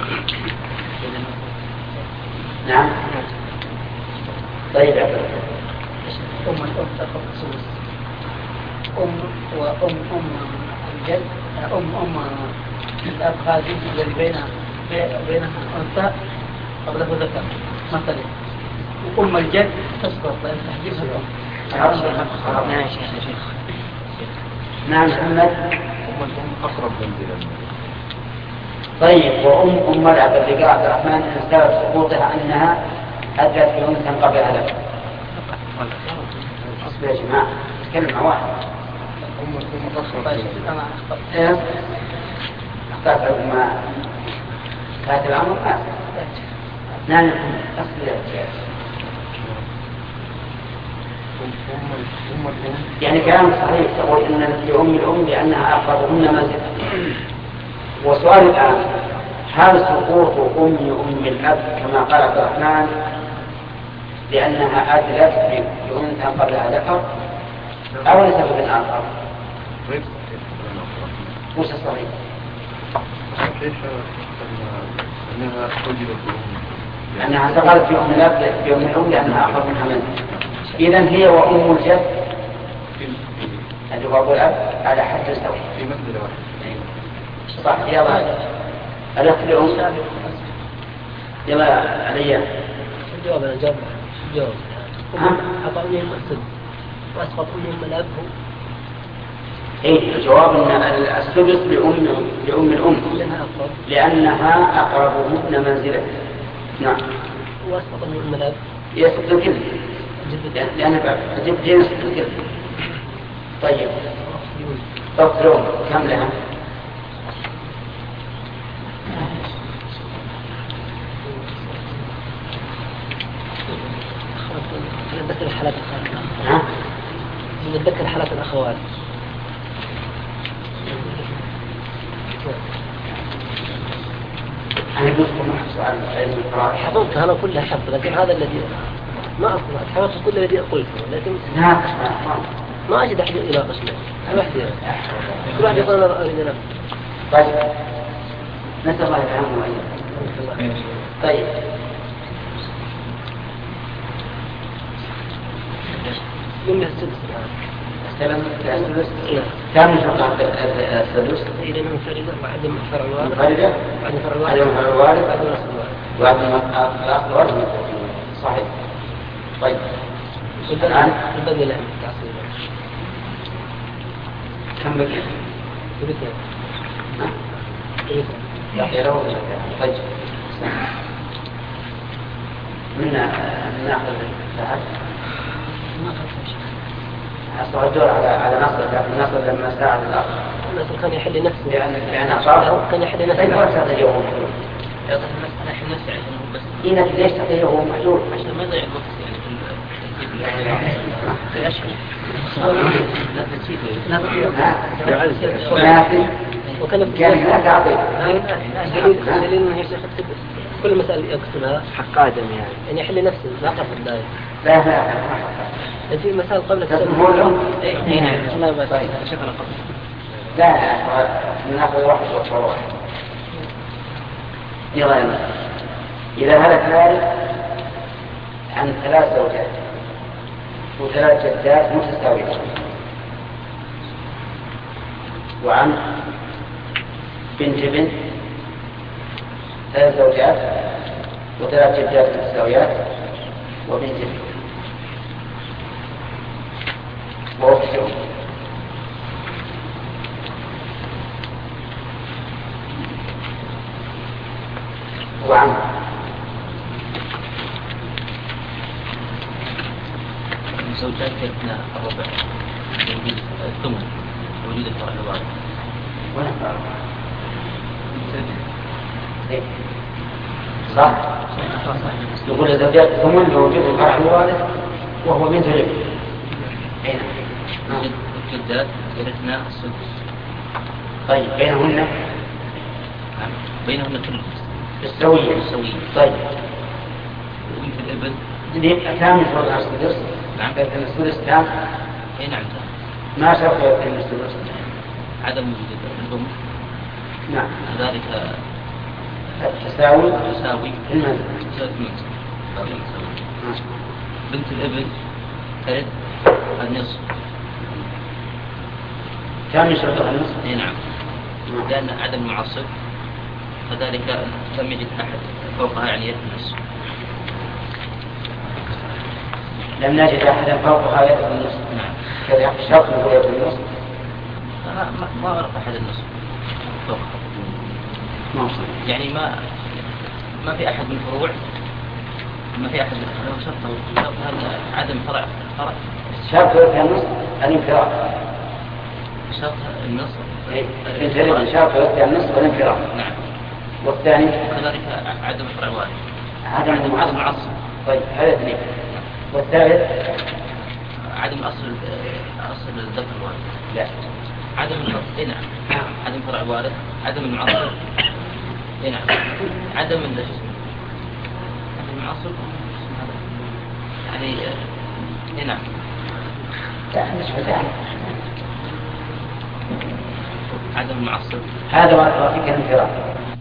نعم. طيب يا عبد أم الأم تأخذ خصوص. أم وأم أم الجد أم أم الأب هذه الذي بينها بينها أنثى قبله ذكر مثلا. وأم الجد تسقط لأن تحجبها الأم. نعم يا شيخ. نعم محمد. أم الأم أقرب منزلا. طيب وأم أم الأب اللي قال عبد الرحمن أن سبب سقوطها أنها أدت بأنثى قبل هذا. أصبر يا جماعة نتكلم مع واحد. أم الأم أقرب منزلا. إيه؟ أخطأت ما كانت الأمر ما نعم أصبر يا يعني كلام صحيح تقول إن لأم الأم لأنها أقربهن منزلا. وسؤال الآن هل سقوط أم أم الأب كما قال عبد الرحمن لأنها أدلت بأنثى قبلها ذكر أو لسبب آخر؟ وش الصحيح؟ كيف أنها وجدت أنها سقطت في أم الأب بأم الأم لأنها أقرب منها منها. إذن هي وأم الجد الجواب الأب على حد سواء في منزل واحد. صح. يلا الأخ لأم يلا عليا الجواب أنا جاب الجواب أعطوني المقصد وأسقط أمهم الأب إيه الجواب أن السدس لأم لأم الأم لأنها أقربهن منزلة. نعم. وأسقط أمهم الأب يسقط الكل لأن الجدين يسقط الكل. طيب تقتلون كم لها؟ نتذكر حالات ها؟ نتذكر حالات الأخوات. أنا قلت لكم أحفظ عن علم القراءة. حفظت أنا كلها حفظ لكن هذا الذي ما أصبحت حفظت كل الذي قلته لكن ناقش ما أجد أحد يناقشنا. الواحد كل واحد يقول أنا أريد أن طيب نسأل الله يفهمه وإياكم. طيب يوم السدس السدس كم شرط السدس؟ إذا منفردة وعدم فرع الوارث منفردة وعدم فرع الوارث عدم فرع الوارث وعدم نصف الوارث وعدم الأصل الوارث. صحيح. طيب الآن البدل الآن تعصيب كم بقي؟ ثلاثة يا لو طيب منا ناخذ ساعات أصبح الدور على على نصر لكن نصر لما ساعد الآخر نصر كان يحل نفسه لأن لأن أصابه كان يحل نفسه طيب وش هذا اليوم محجور؟ يعطي المسألة حين نفسه عشان هو بس إنك ليش تقيه هو محجور؟ عشان ما يضيع الوقت يعني في في أشهر لا تنسيته لكن وكان كان لا تعطي دليل انه يكتب كل مسألة يكتبها حق آدم يعني يعني يحل نفسه لا قصد الداية. لا لا يعني في مسائل قبل كتاب هو له اي نعم لا بس شكرا قبل لا ناخذ واحد وصفر واحد. يلا إذا هلك مالك عن ثلاث زوجات وثلاث جدات متساوية وعن بنت بنت ثلاث زوجات وثلاث جدات متساويات وبنت بنت وأخت أم. وعن زوجات يبنى الربع وجود الثمن وجود الفرع الوارث وين إيه؟ صح؟ يقول الزوجات ثمن وجود الفرع الوارث وهو بنت الابن. أين؟ الجدات يرثنا السدس. طيب بينهن؟ نعم بينهن كل بالسوية. بالسوية. طيب وبنت الابن كم شرط السدس؟ نعم السدس كم؟ اي نعم ما شرط السدس؟ عدم وجود الأم نعم كذلك التساوي تساوي في المنزل. تساوي في المنزل. بنت الابن ترث النصف. كم شرطها النصف؟ اي نعم لأن عدم المعصب كذلك لم يجد أحد فوقها يعني يرث النصف. لم نجد أحدا فوقها يد النصف. نعم كذا شرط هو يد النصف. ما ما عرف أحد النصف فوقها ما وصل. يعني ما ما في أحد من الفروع ما في أحد من الفروع شرط شرط هذا عدم فرع فرع شرط يد النصف الانفراد. شرط النصف. إيه شرط يد النصف الانفراد. نعم والثاني كذلك عدم فرع الوارث. عدم عدم المعصب. العصب. طيب هذا اثنين. والثالث عدم أصل أصل الذكر الوارث. لا عدم العصب. إيه نعم عدم فرع الوارث عدم المعصب اي نعم. عدم ال عدم العصر يعني اي نعم. عدم المعصب هذا ما فيك الانفراد.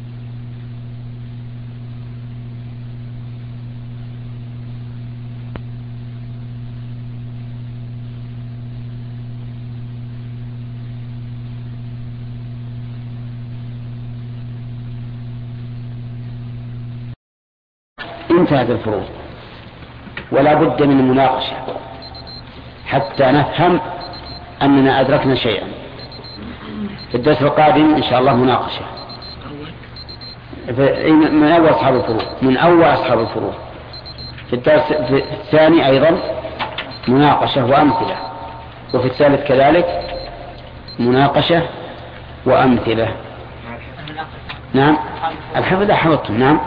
انتهت الفروض ولا بد من المناقشة حتى نفهم أننا أدركنا شيئا. في الدرس القادم إن شاء الله مناقشة من أول أصحاب الفروض من أول أصحاب الفروض. في الدرس الثاني أيضا مناقشة وأمثلة، وفي الثالث كذلك مناقشة وأمثلة. نعم الحفظ لا حفظتم. نعم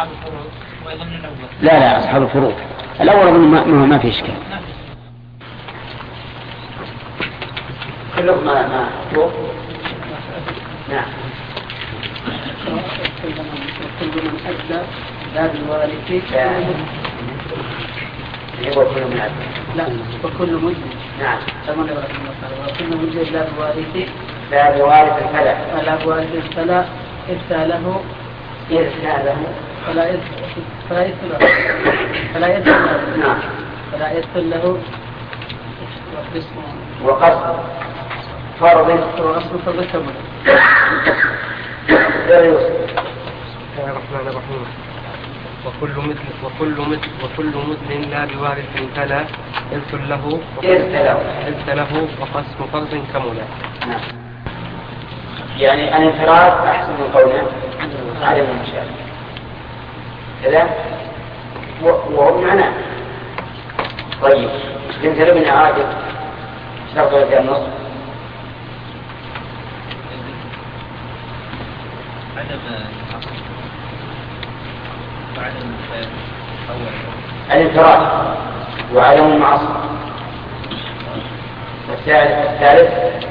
لا لا أصحاب الفروض الأول ما, ما في إشكال. كلهم ما ما نعم. كل من أدى لا بالوارث يقول كل من أدى لا وكل مجد. نعم وكل مجد لا بالوارث لا بوارث فلا فلا بوارث فلا إرث له إرث له فلا إرث فلا إرث له فلا إرث له نعم فلا إرث له وقصد فرض وأصل فرض كمل. لا يوصل. بسم الله الرحمن الرحيم. وكل مثل وكل مثل وكل مثل لا بوارث فلا إرث له إرث له إرث له وقسم فرض كملا. نعم. يعني الانفراد أحسن من قولنا عدم المشاركة كذا وهو معناه. طيب بنت ابن عادل شرط في النص عدم وعدم الانفراد وعدم المعصية. والثالث الثالث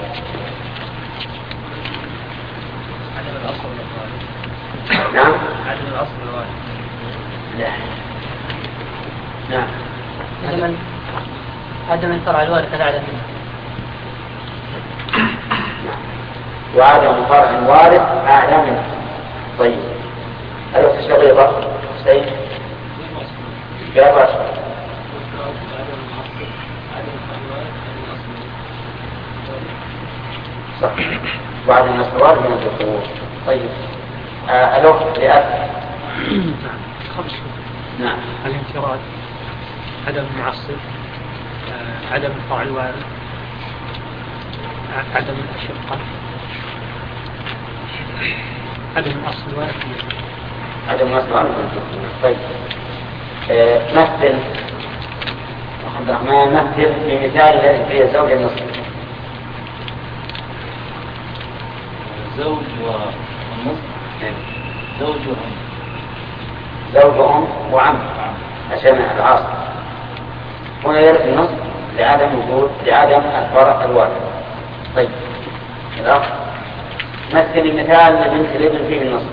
عدم الأصل والوارث. نعم عدم الأصل والوارث. لا نعم عدم عدم الفرع الوارث لا عدم وعدم فرع وارث أعلى منه. طيب الأخت الشقيقة حسين يا باشا صح وعدم الأسوار من الذكور. طيب آه الأخت لأب خمس. نعم الانفراد عدم المعصب آه، عدم الفرع الوارث آه، عدم الأشقة عدم الأصل الوارث عدم الأسوار من الذكور. طيب آه مثل عبد الرحمن مثل في مثال الذي فيه الزوج النصف. زوج والنصف. زوج وأم. زوج أم وعم عشان العاصر. هنا يرث النصف لعدم وجود لعدم الفرق الوارث. طيب الأخ مثل المثال لبنت الابن فيه النصف.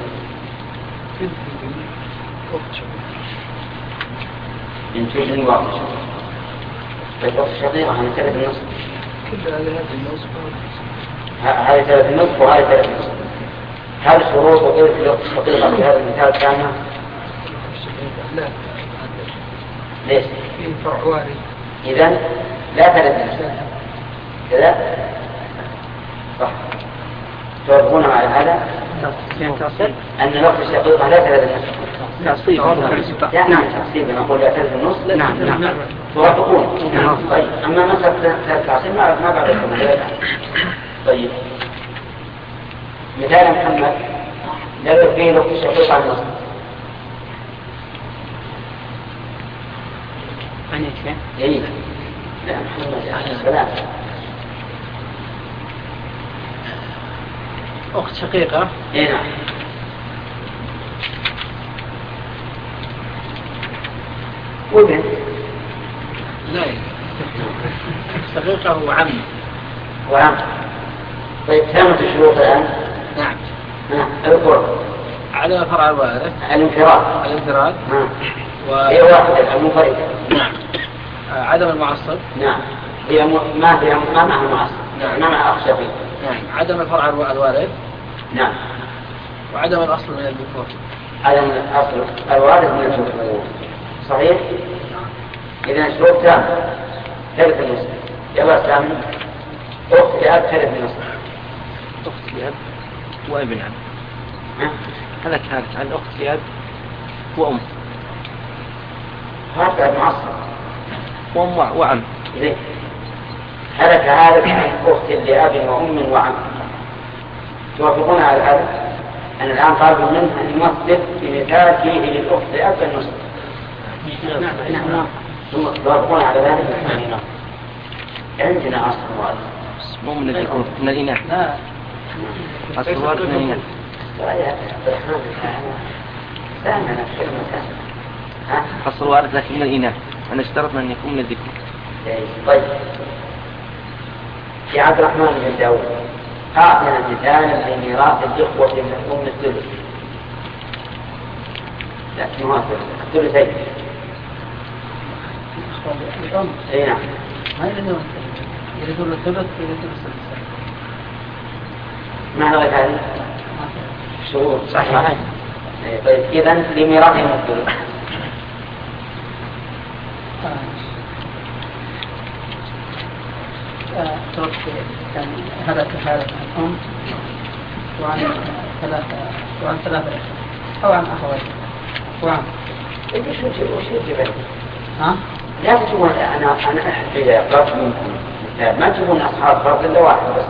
بنت الابن واحد. طيب أخت شقيقة هذه ثلاث النصف. كل هذه النصف هذه ثلاث النصف وهذه ثلاث النصف. هل شروط إرث الأخت الشقيقة في هذا المثال كاملة؟ لا ليش؟ في فرع وارث. إذن لا ثلاث النصف كذا صح. توافقون على هذا أن الأخت الشقيقة لا ثلاث النصف. تعصيب. لا نعم تعصيب نقول لا ثلاث النصف. نعم نعم توافقون. طيب أما مسألة ثلاث تعصيب ما ما بعد الحكم. طيب مثال محمد لا فيه الأخت الشقيقة النصف. عن إيش؟ إيه لا محمد عليه السلام. أخت شقيقة. إيه نعم. وبنت. لا شقيقة وعم. وعم. طيب ثامنة الشروط الآن. نعم. نعم القرب. عدم الفرع الوارث. الانفراد. الانفراد. نعم. و... هي واحدة المنفردة. نعم. عدم المعصب. نعم. هي م... ما هي ما معنى المعصب؟ نعم. ما معنى أخشى فيه؟ نعم. عدم الفرع الوارث. نعم. وعدم الأصل من الذكور. عدم الأصل الوارث من الذكور. صحيح؟ إذا شروط تامة ثالث النصف. يلا سامي. أخت لأب ثالث النصف. أخت لأب وابن عم. هذا كانت عن أخت لأب وأم. هذا المعصب. وأم وعم. زين. هلك هذا عن أخت لأب وأم وعم. توافقون على هذا؟ أنا الآن طالب منها أن يمثل بمثال فيه للأخت لأب النصف. نعم نعم. ثم توافقون على ذلك؟ عندنا أصل وارث. مو من الذكور من الإناث. لا. أصل وارث من الإناث. أصل وارث لكن من الإناث. أنا اشترطنا أن يكون من الذكور. طيب. في عبد الرحمن بن داود أعطنا مثالا لميراث الإخوة من أم الثلث. لكن ما الثلثين. الأم. أي نعم. ما يريدون يريدون الثلث يريدون السدس. معنى ذلك شروط صحيح. طيب إذن لميراث الثلث. ترك كان هذا كفالة عن الأم وعن ثلاثة وعن ثلاثة أو عن أخوات وعن. إيش وش يجب؟ ها؟ لا تجون أنا أنا أحد إذا قرأت منكم ما تجون أصحاب فرض إلا واحد بس.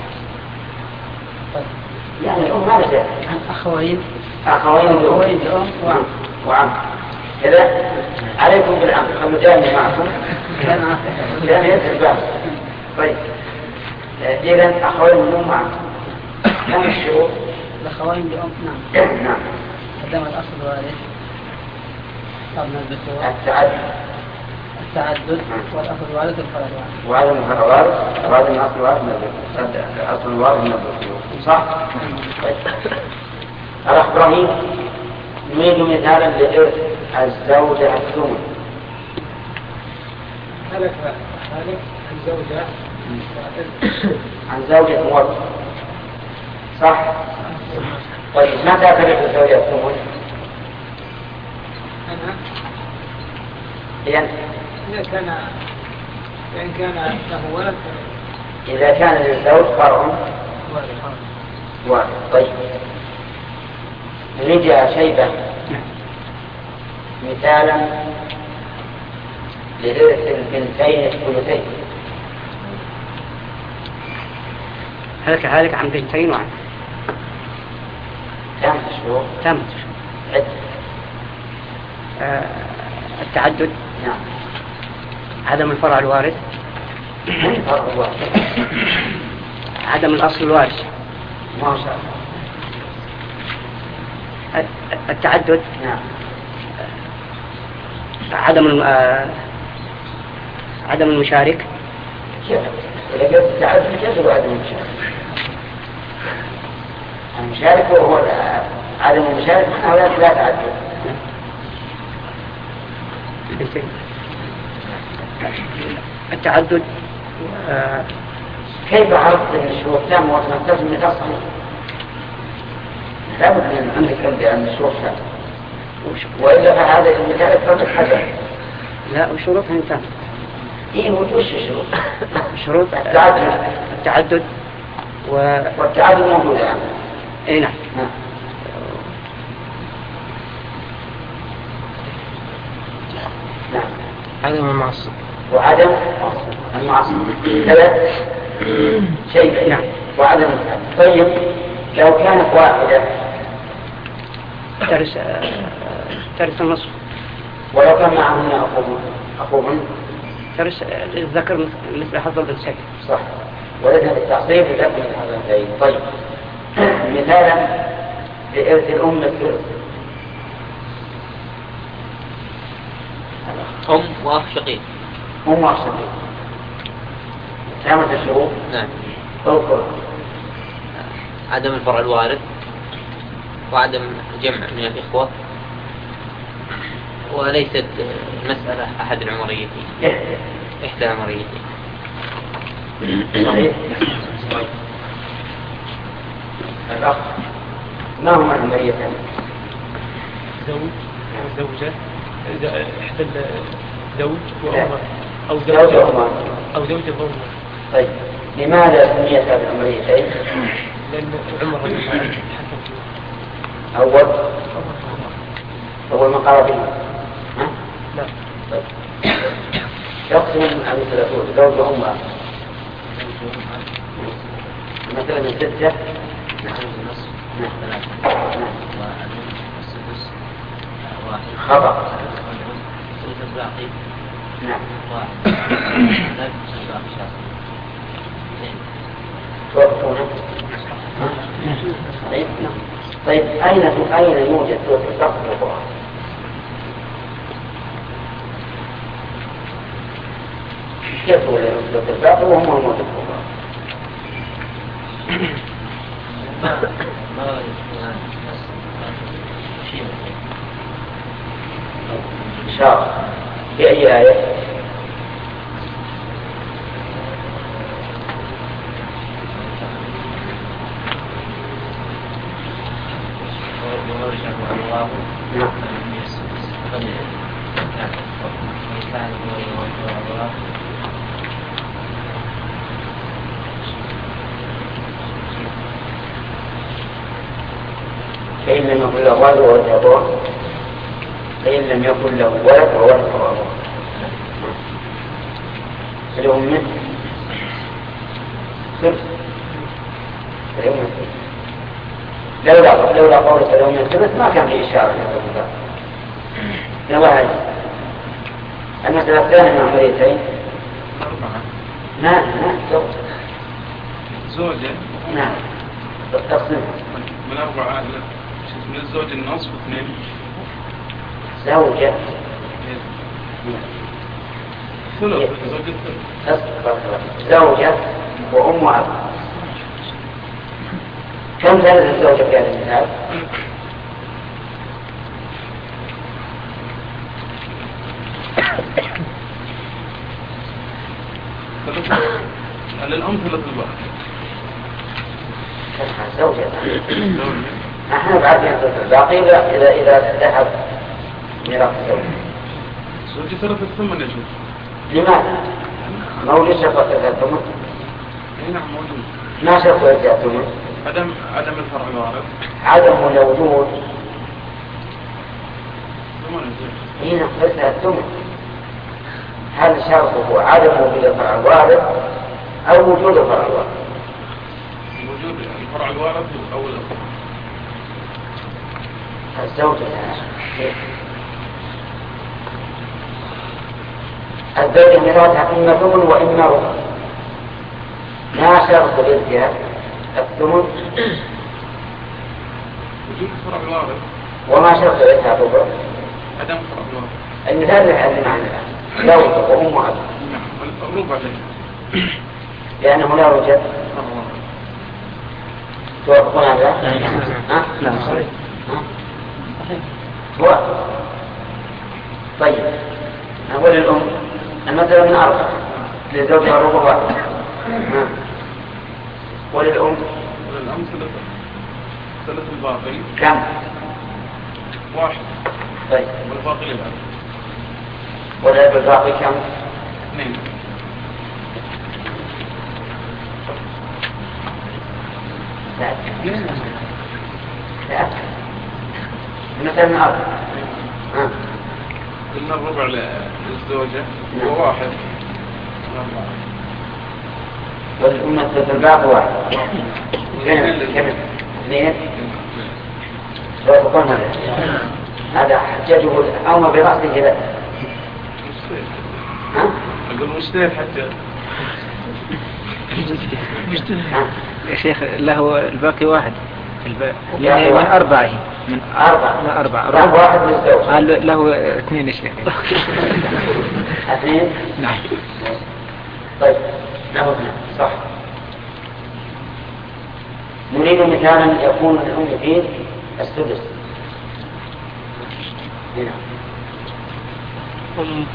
طيب. يعني الأم ما رجع. عن أخوين. أخوين أخوين الأم وعن. وعن. كذا عليكم بالعم خلوا جاني معكم. جاني يتبع. طيب. إذن أخوين الأم وعن. كم الشروط؟ الأخوين الأم نعم. نعم. قدم الأصل الوارث. قبل الذكور. التعدد. التعدد والأصل الوارث والفرع الوارث. وعدم الفرع الوارث وعدم الأصل الوارث من الذكور. أصل الوارث من الذكور. صح؟ طيب. الأخ إبراهيم نريد مثالا لإرث الزوجة الثمن. هلك هلك عن زوجة عن زوجة موت. صح؟ طيب متى ترث الزوجة الثمن؟ أنا إذن إذا كان إن كان له ولد إذا كان للزوج فرع واحد. طيب نريد يا شيبة مثالا لإرث البنتين الثلثين. هلك هلك عن بنتين وعن. كم شهور؟ تم. عد. آه التعدد. نعم. عدم الفرع الوارث. فرع الوارث. عدم الأصل الوارث. ما شاء الله. التعدد. نعم. عدم آه عدم المشارك. كيف؟ إذا قلت التعدد يجب عدم المشارك. المشارك هو عدم المشارك معناه لا تعدد. التعدد آه كيف عرفت ان الشروط تامه وتنفذ من تصحيح؟ لابد من ان نتكلم بان الشروط تامه والا فهذا المثال يفرض الحجر. لا وشروطها تامه. ايه وش الشروط؟ شروط التعدد التعدد و... والتعدد موجود يعني. اي نعم. نعم. عدم المعصب. وعدم المعصب ثلاث شيء. نعم. وعدم طيب لو كانت واحدة ترث ترث النصف. ولو كان معهن أخوهن أخوهن ترث الذكر مثل حظ الأنثيين. صح. ولدها بالتعصيب وذكر مثل حظ الأنثيين. طيب مثالا لإرث الأم الثلث. أم وأخ شقيق. أم وأخ شقيق. تامة الشروط. نعم. أذكر. عدم الفرع الوارث. وعدم جمع من الإخوة، وليست مسألة أحد العمريتين، إحدى العمريتين. صحيح. الأخ ما هو العمريتين؟ زوج وزوجة، إذا إحدى الزوج وأمه أو زوجة زوجة وأمه أو زوجة وأمه. طيب لماذا سميت هذه العمريتين؟ لأن عمر الحكم فيه. أول أول ما قال به ها؟ لا. طيب يقسم المثلثون زوج وأمه مثلا من ستة خطأ. نعم. توقفون. طيب أين أين يوجد سورة البقرة في القرآن؟ كيف هو سورة البقرة وهم موجود في القرآن؟ إن شاء الله. في أي آية؟ فإن لم يكن له ولد وورثه أبوه فإن لم يكن له ولد وورثه أبوه فلأمه ثلث فلأمه ثلث. لولا لولا قول فلأمه ثلث ما كان في إشارة إلى نواهي. المسألة الثانية من عمليتين. نعم نعم زوجة زوجة. نعم تصنيف من أربعة من الزوج النصف واثنين زوجة ثلث زوجة ثلث زوجة وأم وأب. كم ثالث الزوجة في هذا المثال؟ للأم ثلث الباقي. زوجة نحن بعد ثلث الباقي إذا إذا إذا ذهب ميراث الزوجة. زوجة ثلث الثمن يا شيخ. لماذا؟ موجود شرط الثمن؟ اي نعم موجود. ما شرط الثمن؟ عدم عدم الفرع الوارث. عدم الوجود. ثمن يا هنا قلت الثمن. هل شرطه عدم وجود الفرع الوارث أو وجود الفرع الوارث؟ وجود الفرع الوارث أو الأخر. الزوجة الزوجة ميراثها إما ثمن وإما ربع. ما شرط الإرث الثمن وجود الفرع الوارث. وما شرط الإرث الربع؟ عدم الفرع الوارث. المثال اللي معنا الآن زوجة وأم وأب. نعم الربع ليه؟ لأنه لا يوجد. توافقون هذا؟ ها؟ نعم صحيح. هو طيب نقول للأم المثل من أربعة للزوجة الربع واحد. وللأم وللأم ثلث ثلث الباقي. كم؟ واحد. طيب والباقي للأب. والأب الباقي كم؟ اثنين. لا لا مثل من أربعة. ها. قلنا الربع للزوجة هو واحد. والأمة ثلث الباقي واحد. كم؟ اثنين. توافقون هذا؟ هذا حجته أو ما برأسه كذا. ها؟ أقول مجتهد حتى. مجتهد. يا شيخ له الباقي واحد. لأن من أربعة من أربعة لا أربعة له واحد من الزوج. قال له اثنين يا شيخ. اثنين. نعم. طيب له اثنين صح. نريد مثالا يكون الأم فيه السدس. هنا أم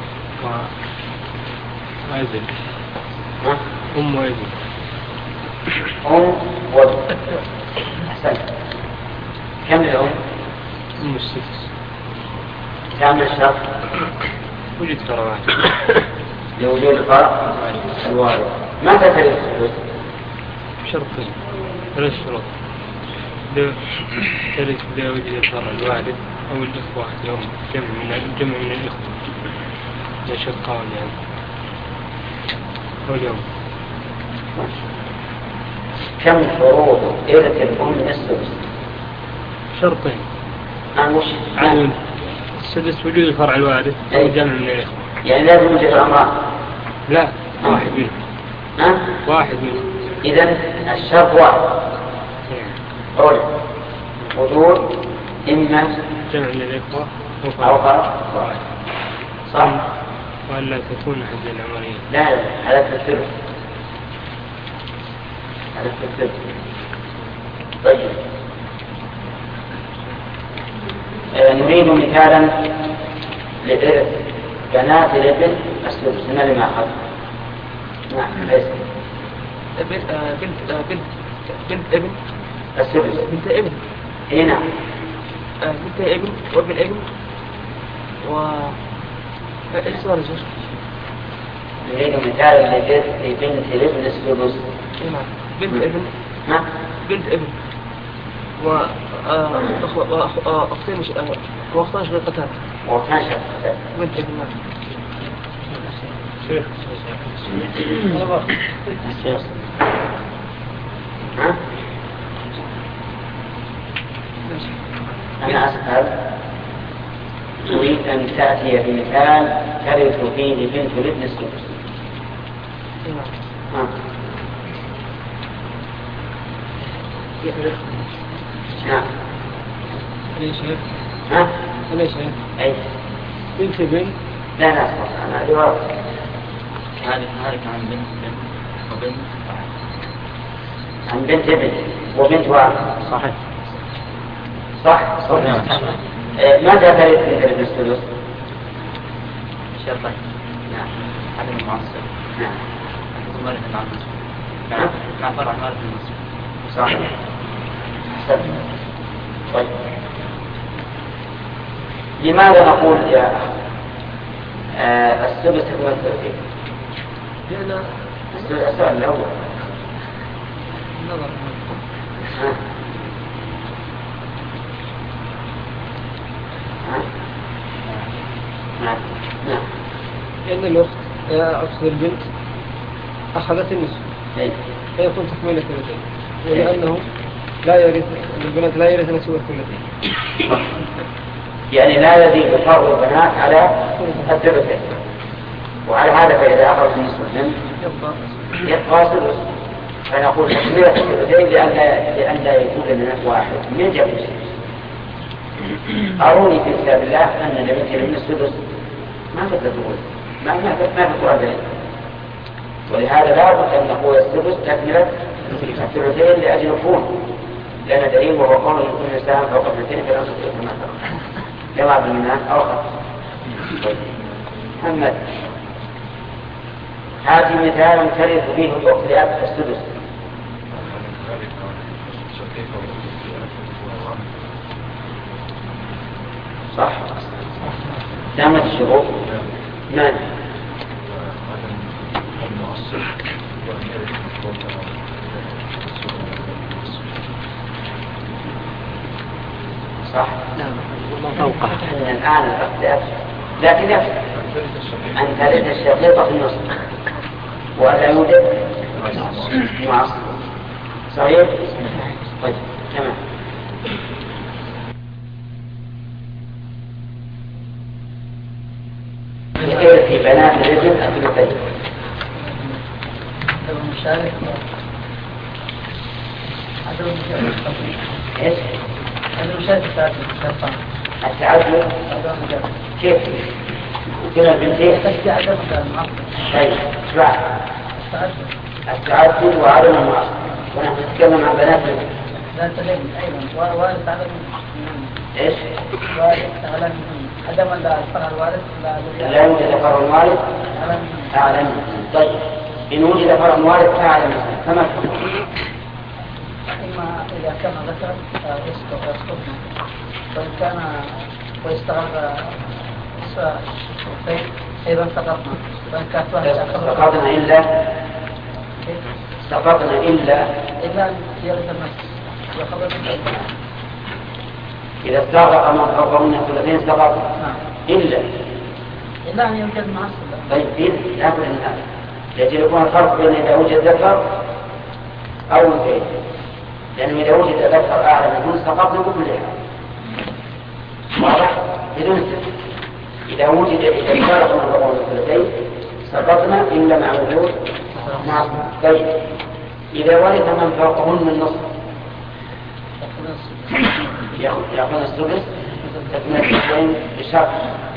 وابن. ها؟ أم وابن. أم وابن. أحسنت. كم الأم؟ أم السدس. كم الشرط؟ وجد فرعات. لوجود الفرع الوارد. متى تريد السدس؟ شرطين ثلاث شروط. ثالث لا وجد الفرع الوارد أو الإخوة لهم جمع من جمع من الإخوة يشقان يعني واليوم. كم شروط إرث الأم السدس؟ شرطين. نعم وش؟ عدم السدس وجود الفرع الوارد أو جمع من الإخوة. يعني لازم يوجد الأمران؟ لا واحد منهم. ها؟ واحد منهم. إذن الشرط واحد. أولا وجود إما جمع من الإخوة أو فرع واحد. صح؟ وأن لا تكون حد العمرية. لا لا هذا في الثلث. هذا في الثلث. طيب آه نريد مثالا لإرث بنات الابن السدس. من اللي ما أخذ؟ نعم ليس بنت بنت بنت بنت ابن السدس. بنت ابن. إيه نعم. بنت ابن وابن ابن و ايش صار الجزء؟ نريد مثالا لإرث بنت الابن السدس. نعم بنت ابن. ها؟ بنت ابن و أختين وأختان شقيقتان. وكان شقيقتان. بنت ابن. نعم. شيخ. الشيخ. ها؟ أنا أسأل تريد أن تأتي بمثال ترث فيه بنت الابن السدس. ها؟ نعم. ليش هيك؟ ها؟ ليش هيك؟ أي. بنت بنت. لا لا أنا جواب. هذه هذه عن بنت بنت وبنت عن بنت ابن وبنت واحد. صحيح. صح؟ صحيح. ماذا تريد بنت الابن السدس؟ شرطين. نعم. عدم المعصر. نعم. ومالك مع النصف. مع مع فرع مالك النصف. صحيح. أحسنت. طيب لماذا نقول يا آه السدس تكون الثلثين؟ لأن السؤال الأول نظر ها؟ ها؟ نعم نعم. لأن الأخت أقصد البنت أخذت النصف أي. فيكون تكملة الثلثين ولأنه لا يرث البنات لا يرثن سوى الثلثين. يعني لا يزيد فرع البنات على الثلثين. وعلى هذا فإذا أخذت النصف منه يبقى سدس. فنقول تكملة الثلثين لأن لأن لا يكون لنا واحد من جمع السدس. أروني في كتاب الله أن لبنت من السدس ما تقدر تقول ما ما ما تقول ذلك. ولهذا لا بد أن نقول السدس تكملة الثلثين لأجل الفون لأن دليل وهو قول يكون الإنسان فوق اثنتين فلا تستطيع ما ترى جمع بالمنان أو خط. محمد هذه مثال ترث فيه الأخت لأب السدس. صح. دامت الشروط مانع. صح. نعم وما فوقه. الآن الأخت لكن يفعل أن ترث الشقيقة في النصف ولا يوجد معصب. صحيح؟ طيب تمام. في بنات الابن الثلثين. المشارك عدم المشارك. ايش؟ عدم المشارك التعدد كيف؟ كنا بنتين. عدم المعصب. طيب اسمع. التعدد وعدم المعصب ونحن نتكلم عن بنات الابن. لا تلم أيضا وارث على من إيش؟ وارث على من عدم الفرع الوارث لا يوجد فرع وارث أعلى منه. طيب إن وجد فرع وارث أعلى منه فما الحكم؟ إما إذا كان ذكر يسقط يسقطنا وإن كان ويستغل اثنين أيضا سقطنا وإن كانت واحدة سقطنا إلا سقطنا إلا إلا يرث النفس وخبر إذا استغرق من فوقهن الثلثين سقطنا إلا إلا أن يوجد معصب. طيب إذن لا بد من هذا يجب يكون الفرق بين إذا وجد ذكر أو أنثى، لأنه إذا وجد ذكر أعلى منهن سقطنا كلها واضح بدون استثناء. إذا وجد إذا استغرق من فوقهن الثلثين سقطنا إلا مع وجود معصب. طيب إذا ورث من فوقهن النصف يأخذ السدس تكملة الاثنين بشرط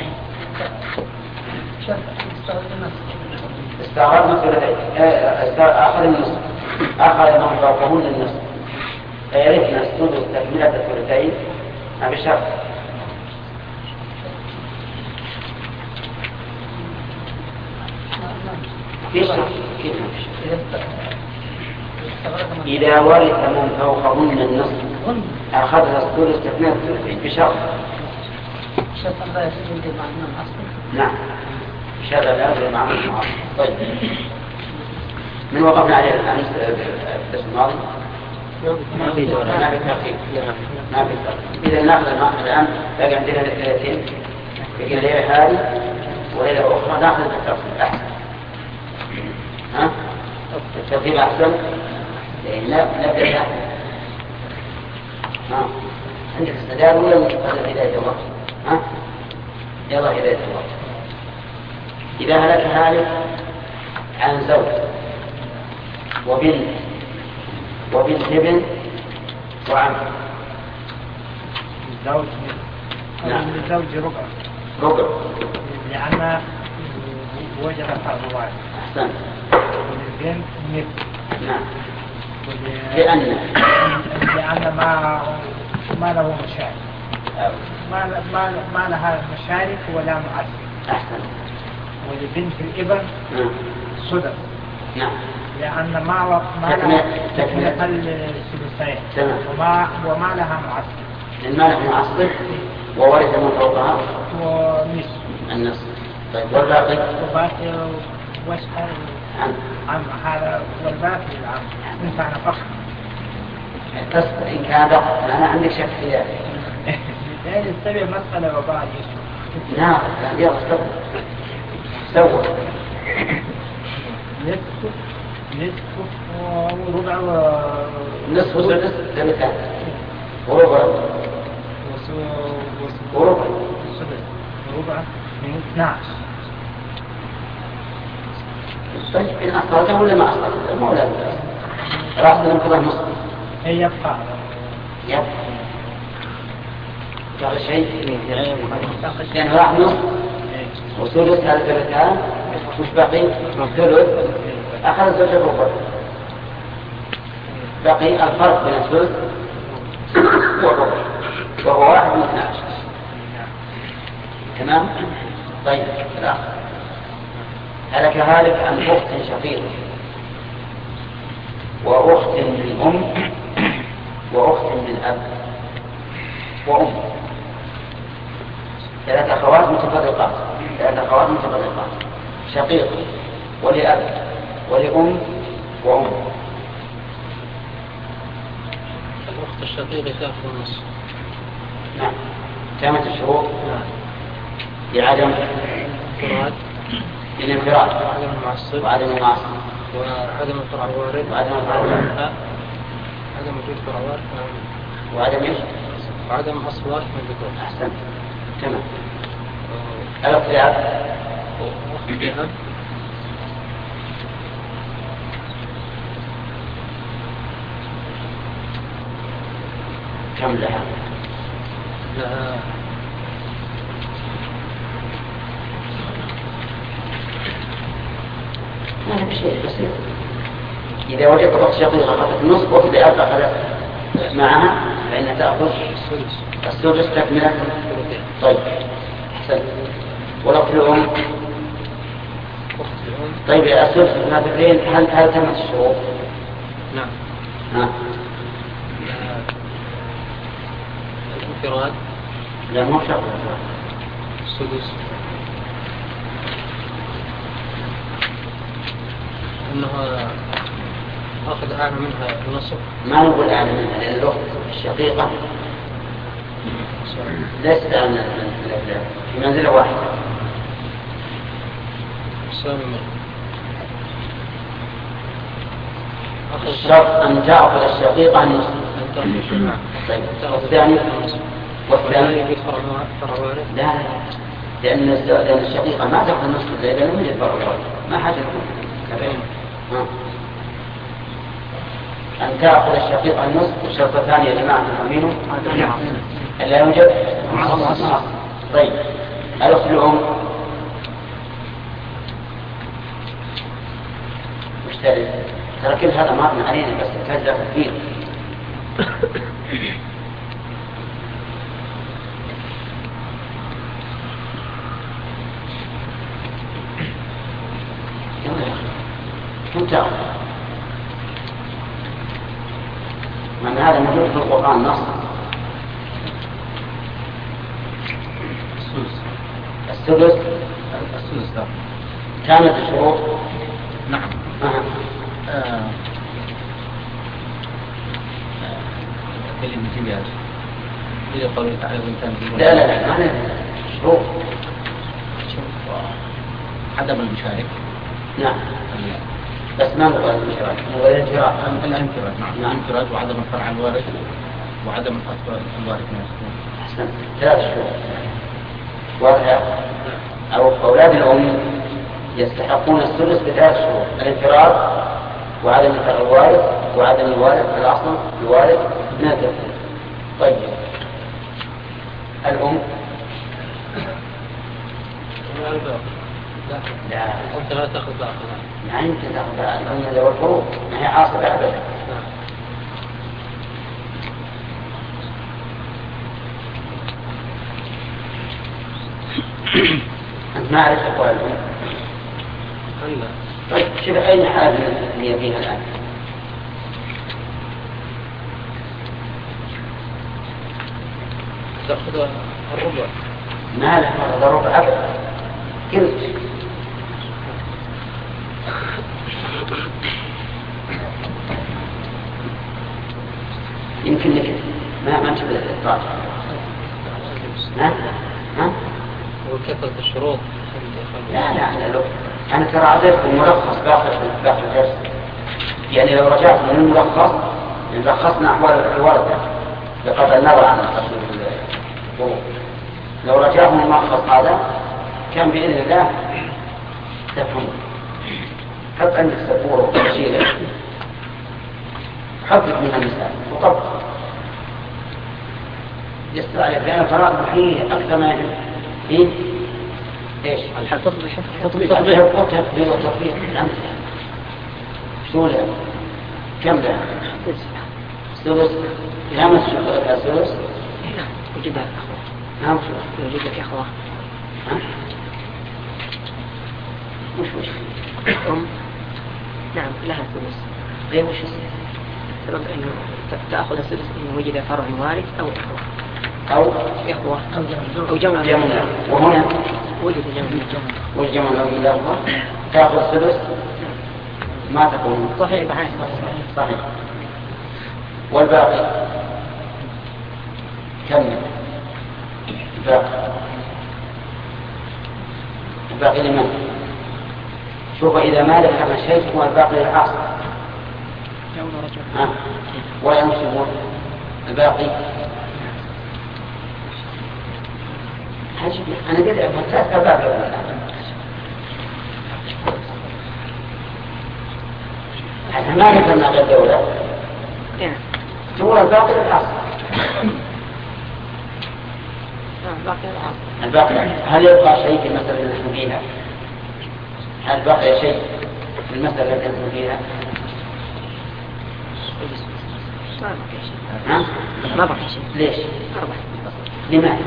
استغرقنا الثلثين أخذ النصف أخذ من فوقهن النصف فيرثنا السدس تكملة الثلثين بشرط في شرط كيف إذا ورث من فوقهن النصف أخذها الثلث تكملة الثلثين بشرط شرط لا يوجد معلوم أصلا. نعم شرط لا يوجد معلوم أصلا. طيب من وقفنا عليه الآن الدرس الماضي ما في دورة ما في ترتيب ما في ترتيب. إذا نأخذ الآن باقي عندنا ليلتين بقي ليلة هذه وليلة أخرى نأخذ الترتيب أحسن. ها الترتيب أحسن لا نبدأ ها عندك استدلال ولا مقدم هداية الله؟ ها يلا هداية الله. إذا هلك هالك عن زوج وبنت وبنت ابن وعم الزوج نعم الزوج ربع ربع لأن وجد فرض واحد. أحسن. والبنت نصف. نعم لأن لأن ما ما له مشارك ما ما ما لها مشارك ولا مؤثر. أحسن. ولبنت الابن نعم سدس. نعم لأن ما ما لها تكملة الثلثين وما وما لها مؤثر. لأن ما لها مؤثر وورث من فوقها ونصف. النصف. طيب والباقي؟ والباقي واسهل عم عم هذا والباقي العم إن كان فخر. تصبر إن كان ضغط أنا عندك شك في ذلك. لا يستوي مسألة وبعد يسوع. نعم يلا استوى سوى نصف نصف وربع نصف سدس ثلثان وربع وربع سدس وربع من اثني عشر. طيب إن أصلته ولا ما أصلته ما ولا راس الانقضاء مصر هي يبقى يبقى يبقى شيء يعني راح نصف وثلث هذا ثلثان مش باقي ثلث أخذ ثلث الربع بقي الفرق بين الثلث والربع وهو واحد من اثني عشر. تمام. طيب الآخر هلك هالك عن أخت شقيقة وأخت من أم وأخت من أب وأم ثلاث أخوات متفرقات ثلاث أخوات متفرقات شقيقة ولأب ولأم وأم. الأخت الشقيقة تأخذ النصف. نعم كامت الشروط لعدم فراد للانفراد وعدم المعصب وعدم المعصب وعدم الفرع الوارد وعدم الفرع الوارد عدم وجود فرع وارد وعدم ايش؟ وعدم أصل وارث من الذكور. أحسن. تمام. الأخت لأب أخت لأب كم لها؟ لها ما هي بشيء بسيط. إذا وجدت أخت شقيقة أخذت النصف وأخت لأب أخذت معها فإنها تأخذ السدس تكملة. طيب أحسن. ولو الأم طيب السدس المنافقين هل هل تمت الشروط؟ نعم. ها. الانفراد لا مو شرط. السدس أنها أخذ أعلى منها النصف. ما نقول أعلى منها لأن الأخت الشقيقة ليست أعلى من الأبناء في منزلة واحدة. الشرط أن تأخذ الشقيقة النصف. طيب والثاني والثاني لا لا لأن لأن الشقيقة ما تأخذ النصف إلا لم يجد فرع ما حاجة لكم. أن تأخذ الشقيقة النصف. والشرط الثاني يا جماعة تفهمينه ألا يوجد. طيب الأخت الأم مشترك ترى كل هذا مارنا علينا بس كذا كثير. كم تأخذ من هذا موجود في القرآن نص. السدس السدس السدس لا كانت الشروط. نعم. آه. آه. كلمة جميلة إذا قوله تعالى وإن كان لا لا لا ما نعرف شروط. عدم المشارك. نعم بس ما نقول المشارك نقول الانفراد. الانفراد نعم. الانفراد وعدم الفرع الوارث وعدم الأصل الوارث نفسه. أحسن. ثلاث شروط. وهذا أو أولاد الأم يستحقون السدس بثلاث شروط: الانفراد وعدم الفرع الوارث وعدم الوارث الأصل الوارث نادر. طيب الأم لا لا أنت لا تأخذ باقي. ما يمكن تأخذ الأم ذو الفروض ما هي عاصبة أبدا. أنت ما أعرف أقوال الأم. ألا طيب شوف أين حالة هي فيها الآن. تأخذ الربع. ما له هذا الربع أبدا. قلت يمكن لك ما ما تبدأ الإطلاق. ها ها وكثرة الشروط. لا لا أنا لو أنا ترى عدلت الملخص باقي باقي الدرس. يعني لو رجعت من الملخص لخصنا أحوال الوردة لقد نرى عن تقسيم الظروف. لو رجعت من الملخص هذا كان بإذن الله تفهم. حط عندك سبورة وتشيله حطك منها المسائل وطبق يستطيع عليك لأن الفرائض محيية أكثر ما يجب. إيه؟ إيش؟ التطبيق تطبيق تطبيق وتطبيق وتطبيق الأمثلة شو له؟ كم له؟ سدس. كم السدس؟ وجدها الأخوة. نعم وجد لك أخوة. مش وش؟ أم نعم لها سدس. غير وش سبب أنه تأخذ السدس إن وجد فرع وارث أو إخوة أو إخوة أو جمع. جمع. وهنا وجد جمع. والجمع لو إلا الله تأخذ السدس ما تكون صحيح بحاجة. صحيح. والباقي كم الباقي الباقي لمن؟ شوف إذا ما ذكرنا شيء هو الباقي للعاصر ها ولا ينصبون الباقي. أنا قد أفضلت الباقي حتى ما ذكرنا غير دولة هو الباقي للعاصر. الباقي هل يبقى شيء في المسألة التي نحن فيها؟ هل بقي شيء في المسألة التي نحن فيها؟ ها؟ ما بقى شيء. ليش؟ أربعة. لماذا؟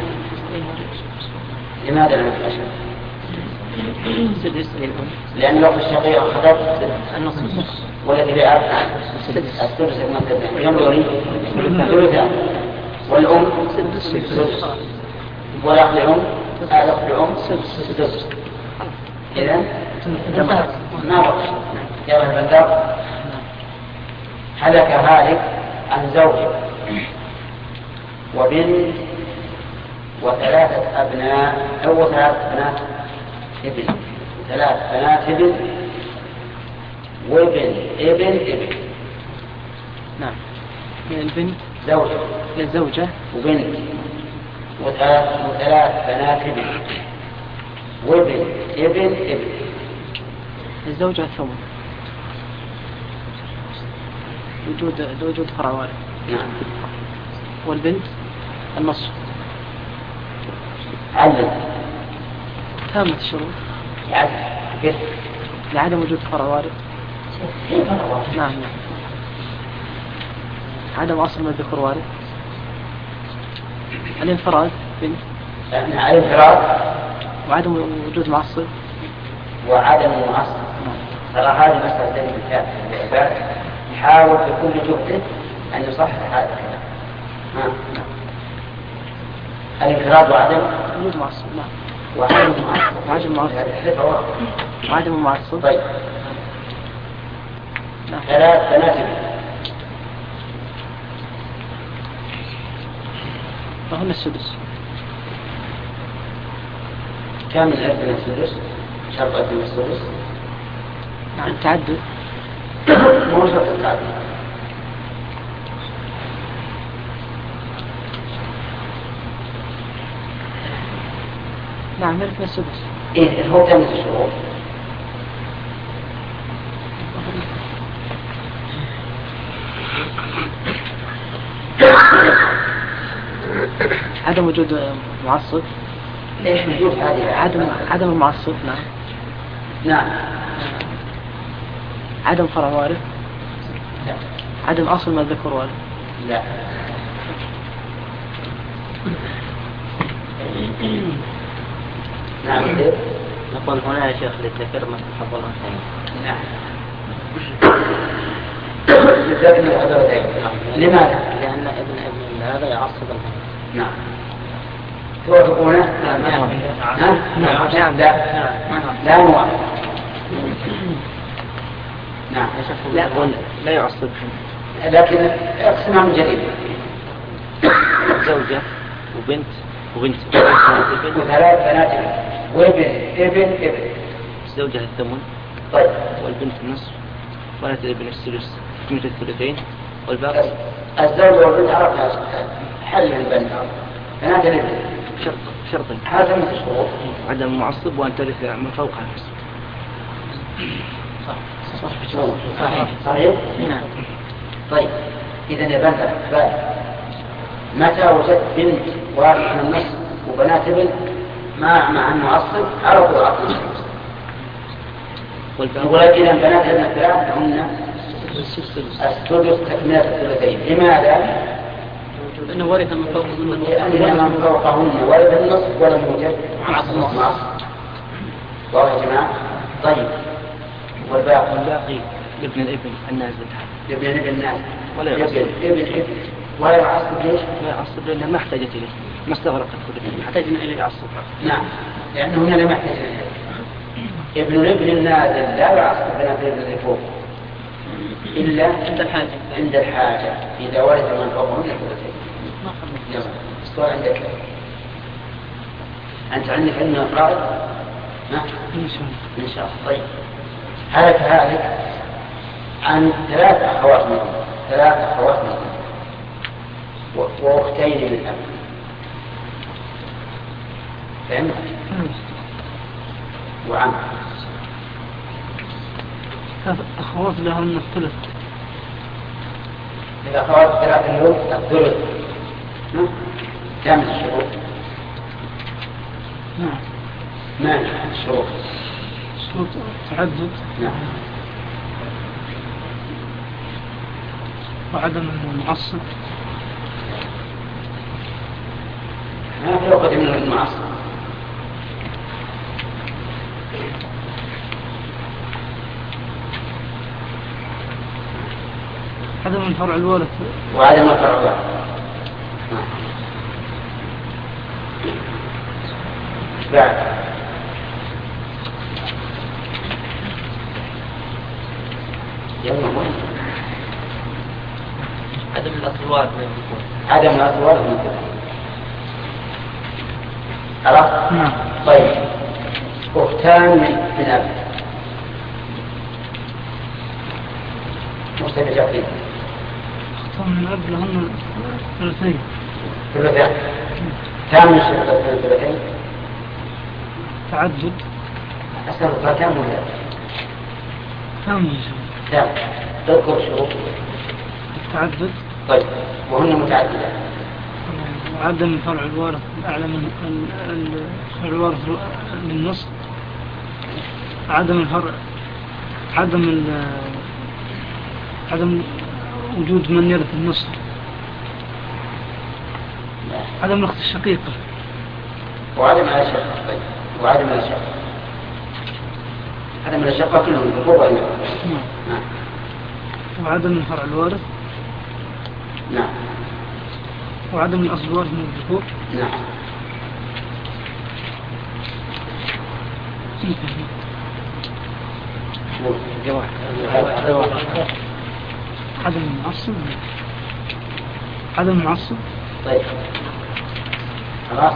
لماذا لم يتأشر؟ سدس للأم. لأن لو في الشقيق أخذت النص. والذي بيعرف السدس السدس مثلا ينبغي ثلثان والأم سدس والأخ لأم الأخ لأم سدس. إذن ما بقى يا ابن البندر هلك هالك عن زوجه وبنت وثلاثة أبناء أو ثلاثة بنات ابن ثلاث بنات ابن وابن ابن ابن. نعم. البنت زوجة للزوجة وبنت وثلاث وثلاث بنات ابن وابن ابن ابن. الزوجة الثمن وجود وجود فرع وارث. نعم. والبنت النصف. علم تامة الشروط يعد كيف؟ لعدم وجود فرع وارث. نعم نعم. عدم أصل من الذكر وارث. الانفراد بنت. يعني الانفراد وعدم وجود معصب. وعدم المعصب. ترى هذه مسألة في الكتاب يحاول بكل جهده أن يصحح هذا الكلام. ها. الانفراد وعدم وجود معصب. نعم. وعدم المعصب. وعدم المعصب. وعدم المعصب. طيب. نعم. ثلاث بنات فهن السدس. كم من ابن السدس؟ شرط ابن السدس؟ نعم. تعدد. مو شرط التعدد. نعم. ملك من السدس. إيه هو كم من الشروط؟ عدم وجود معصب. ليش وجود هذه؟ عدم عدم المعصب. نعم. نعم. عدم فرع وارث. لا. عدم أصل ما ذكر وارث. لا. نعم. نقول هنا يا شيخ للذكر ما تحب الأنثيين. نعم. للذكر ما تحب الأنثيين. لماذا؟ لأن ابن ابن هذا يعصب الأنثى. نعم. توافقونه؟ نعم. نعم. نعم. لا. لا موافق. نعم. لا لا يعصب. لكن اقسمها من جديد. زوجة وبنت وبنت وثلاث بنات وابن ابن ابن. الزوجة الثمن. طيب. والبنت النصف. بنات الابن السدس تكملة الثلثين والباقي. الزوجة والبنت عرفنا حل البنت. بنات الابن. شرط شرطين. هذا من الشروط. عدم المعصب وأن ترث من فوقها. صح. صحيح. صحيح. نعم. طيب. إذا يا بنت الأحباب متى وجدت بنت وارث من النصف وبنات ابن مع مع المعصب عرفوا عقل ولكن بنات ابن الثلاث هن السدس تكملة الثلثين. لماذا؟ لأنه ورث من فوقهن. لأن من فوقهن ورث النصف ولم يوجد معصب. واضح يا جماعة؟ طيب. والباقي والباقي ابن الابن النازل ابن ابن النازل ولا يعصب. ابن ابن ولا يعصب. ليش؟ لا يعصب لأنه ما احتاجت إليه ما استغرقت كله احتاجنا إليه يعصب. نعم. لأنه هنا لم يحتاج إليه. ابن الابن النازل لا يعصب بنات الابن اللي فوق إلا عند الحاجة. عند الحاجة إذا ورث من فوقهم الثلثين. يلا السؤال عندك. أنت عندك علم الفرائض؟ ها؟ إن شاء الله. إن شاء الله. طيب. هلك هالك عن ثلاث أخوات منهم ثلاث أخوات منهم وأختين من أب. فهمت؟ وعم. أخوات لهم الثلث. الأخوات ثلاث اليوم الثلث. كم الشروط؟ نعم. ما الشروط؟ شروط تعدد. نعم. وعدم المعصب. ما في وقت من المعصب. عدم الفرع الوارث وعدم الفرع الوارث. بعد عدم الأصوات عدم الأصوات مثل عرفت؟ نعم. طيب أختان من أب مستفجرين أختان من أب لهن ثلاثين ثلاثين كم من ثلاثين تعدد أسأل كم ولا كم كم تذكر شروط التعدد. طيب وهن متعددة. عدم الفرع الوارث الأعلى من الفرع الوارث من النصف. عدم الفرع عدم ال عدم وجود من يرث النصف. عدم الأخت الشقيقة. وعدم الأشقة. طيب وعدم الأشقة. عدم الأشقة كلهم الذكور والإناث. نعم. وعدم الفرع الوارث. نعم. وعدم الأصل الوارث من الذكور. نعم. عدم المعصب. عدم المعصب. طيب خلاص.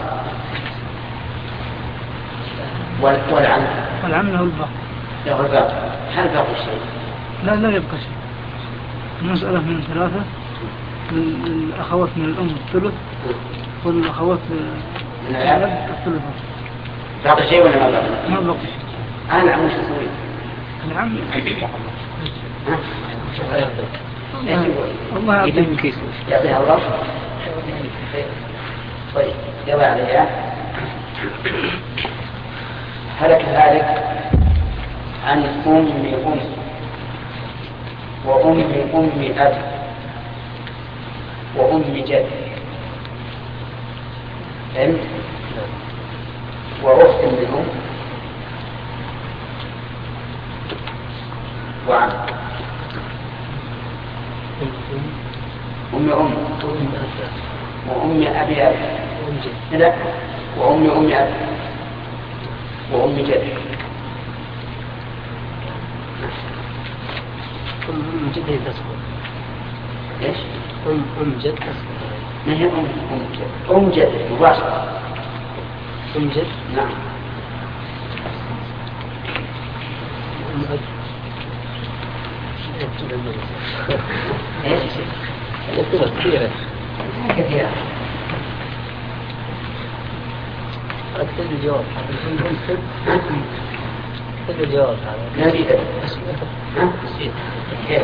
والعمل والعمل له الباقي. له الباقي. هل باقي شيء؟ لا لا يبقى شيء. المسألة من ثلاثة. الأخوات من الأم الثلث والأخوات من الأب الثلث. باقي شيء ولا ما باقي؟ ما باقي شيء. أنا العم وش أسوي؟ العم ها؟ الله يعطيك كيس. يعطيها الله. طيب يلا عليها. هلك هالك عن أم أم وأم أم أب وأم جد فهمت؟ وأخت من أم وعم أم أم وأم أبي أب لا وأم أم أب وأم جد. أم جد هي تسقط. إيش؟ أم أم جد تسقط. ما هي أم أم جد؟ أم جد مباشرة. أم جد. نعم. أم أب. إيش؟ كثيرة. كثيرة. أكتب الجواب. أكتب الجواب هذا. نريد. ها؟ كيف؟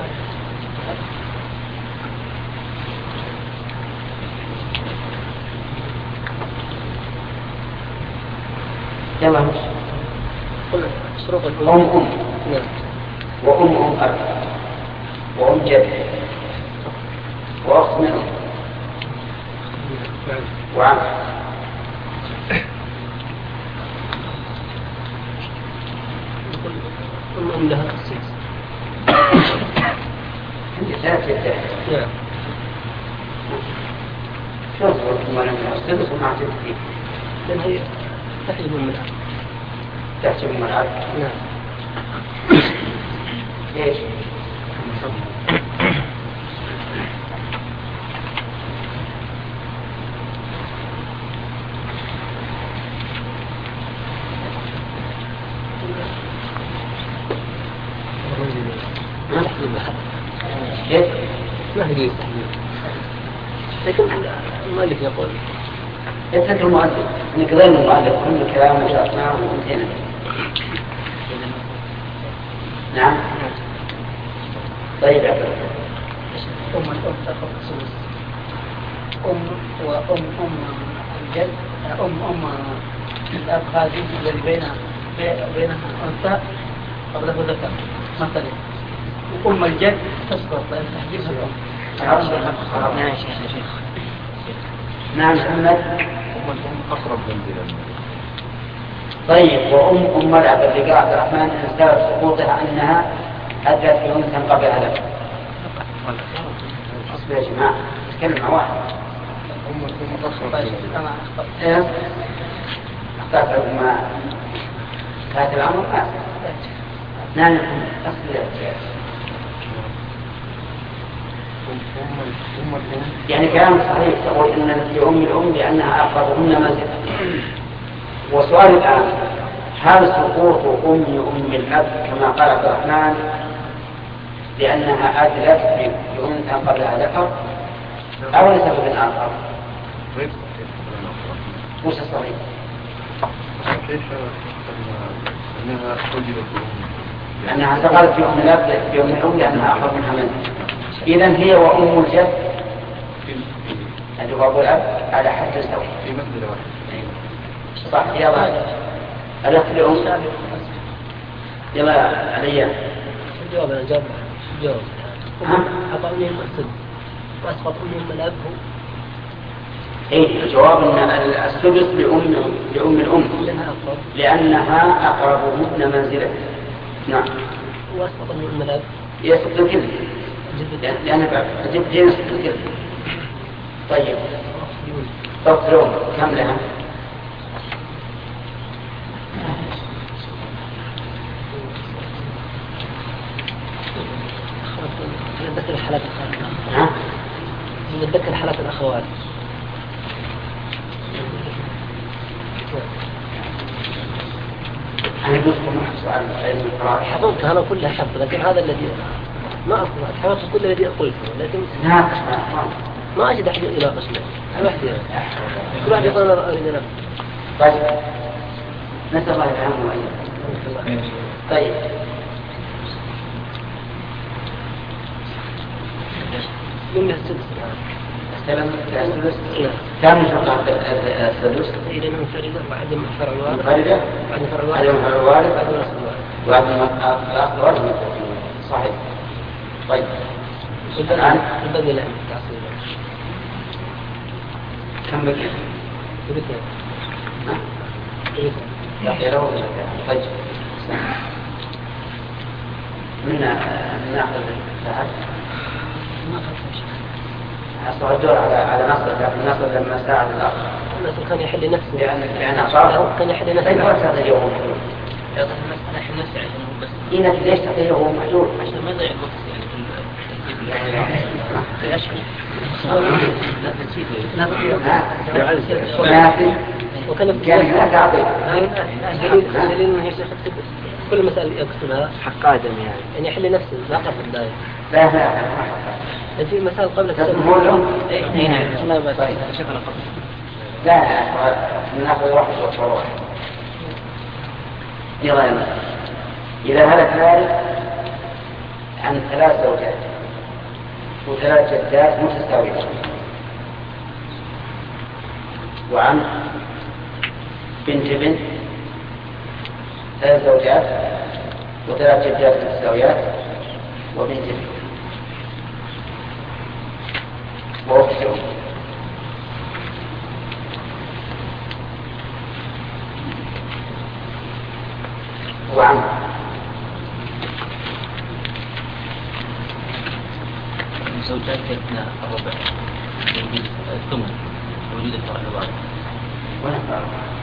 يلا مش. شروط أم أم. نعم. وأم أم أب وأم جد وأخت من أم وعم. أم أم لها تخصيص. عندي ثلاث جدات. نعم. شو أصبر ثم لم أصدق وما أعتقد لأن هي تحجب من الأب. تحسب من الأب. نعم. إيش؟ كيف؟ ما هي تحجب. لكن المؤلف يقول اترك المؤلف انك غير المؤلف كل كلام شرحناه وانتهينا. نعم. طيب يا عبد أم الأم تأخذ خصوص. أم وأم أم الجد أم أم الأب هذه الذي بينها بينها أنثى قبله ذكر مثلا أم الجد تسقط لأن تحجبها الأم. نعم يا شيخ يا شيخ. نعم محمد. أم الأم أقرب منزلا. طيب وأم أم الأب اللي قال عبد الرحمن أن سبب سقوطها أنها أدت بأنثى قبل هذا. أصبر يا جماعة نتكلم مع واحد. أم الأم أقرب منزلا. إيه؟ أخطأت ما كانت الأمر ما نعم أصبر يا شيخ. يعني كلام صحيح تقول إن لأم الأم لأنها أقربهن منزلا. وسؤال الآن هل سقوط أم أم الأب كما قال عبد الرحمن لأنها أدلت بأنثى قبلها ذكر أو لسبب آخر؟ وش الصحيح؟ كيف أنها حجبت أنها سقطت بأم الأب بأم الأم لأنها أقرب منها منزلا. إذن هي وأم الجد أدو أبو الأب على حد سواء في منزل واحد. صح. يلا الأخ الأم يلا عليا الجواب أنا جاب الجواب أعطوني المقصد وأسقط أم الأب هو إيه الجواب أن السدس لأم لأم الأم لأنها أقرب لأنها أقربهن منزلة. نعم. وأسقط أم الأب يسقط الكل لأن جد يسقط الكل. طيب أخت الأم كم لها؟ نتذكر الحالات ها؟ نتذكر حالات الأخوات. أنا قلت لكم سؤال علم القراءة. حفظت أنا كلها حفظ لكن هذا الذي ما أقول حفظت كل الذي قلته لكن ناقش ما أجد أحد يناقشنا. كل واحد كل واحد يقول أنا أريد أن طيب نسأل الله يفهمه وإياكم. طيب يوم السدس السلام السدس كم شرط السدس؟ إذا منفردة بعد فرع الوارث منفردة بعد فرع بعد الوارث فرع الوارث بعد نصف الوارث بعد الأصل الوارث صحيح. طيب الآن البدل الآن تعصيب كم بقي؟ ثلثين ها؟ ثلثين يحيى له طيب من ناخذ الساعات ما خلص شيء أصبح الدور على على نصر لكن نصر لما ساعد الآخر الناس كان يحل نفسه لأن لأن أصابه كان يحل طيب نفسه وش تعطيه يعطي الناس نحن نفسي عشان هو بس إنك ليش تعطيه وهو محجور؟ عشان ما يضيع الوقت يعني في لا الأشهر. لا تنسيته. نافي وكان كان لا تعطي دليل دليل انه يشيخ كل مسألة يقسمها حق آدم يعني يعني يحل نفسه لا قصد الداية. لا لا لأن في مسائل قبل لازم هو الأم إيه نعم. ما بس شكرا قبل. لا ناخذ واحد وأكبر واحد. يلا يلا إذا هلك مالك عن ثلاث زوجات وثلاث جدات متساوية وعن بنت بنت ثلاث زوجات وثلاث جدات متساويات وبنت بنت وأخت أم. وعم زوجات أثناء الربع وجود الثمن وجود الفرع الوارث. وين الفرع؟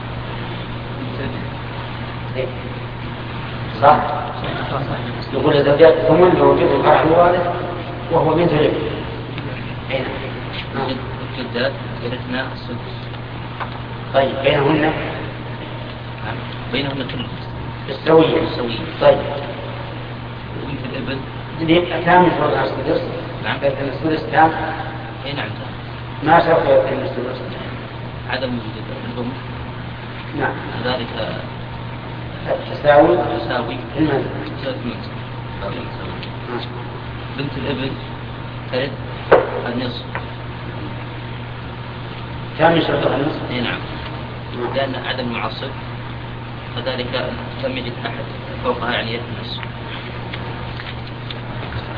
صح؟ يقول زوجات الثمن وجود الفرع الوارث وهو بنت الابن. أين؟ الجدات يرثنا السدس. طيب بينهن؟ نعم بينهن ثلث. بالسوية. بالسوية. طيب. وبنت الابن. دي كام شرط السدس؟ نعم. السدس كام؟ اي نعم. ما شرط السدس؟ عدم وجود الأم. نعم. ذلك تساوي تساوي المنزل. تساوي المنزل. بنت الابن ترث النصف. كم شرطها النصف؟ اي نعم. لأن عدم المعصب فذلك لم يجد أحد فوقها يعني يرث النصف.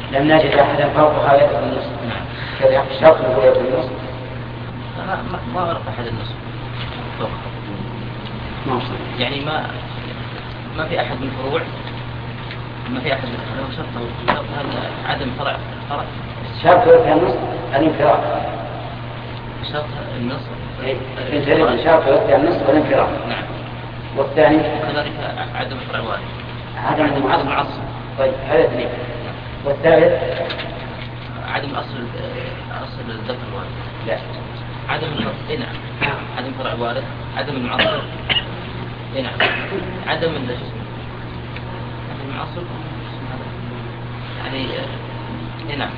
لم نجد أحدا فوقها يدخل النصف. نعم. كذا شرط هو يدخل النصف. ما ما ورد أحد النصف فوقها. ما وصل. يعني ما ما في أحد من الفروع ما في أحد من الفروع شرط شرط هذا عدم فرع فرع. شرط يدخل النصف الانفراد. شرط النصف. إيه. شرط يدخل النصف الانفراد. نعم. والثاني وكذلك عدم فرع الوارث. عدم عدم العصر. طيب هذا اثنين. والثالث عدم أصل أصل الذكر الوارث. لا. عدم الفرع. نعم. عدم فرع الوارث. عدم المعصر. نعم. عدم ال عدم المعصر. يعني نعم.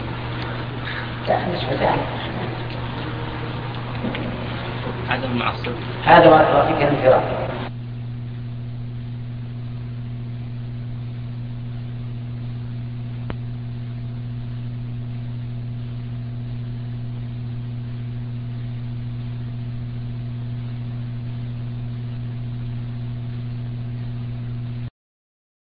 لا مش فتح. عدم المعصر. هذا ما فيك الانفراد.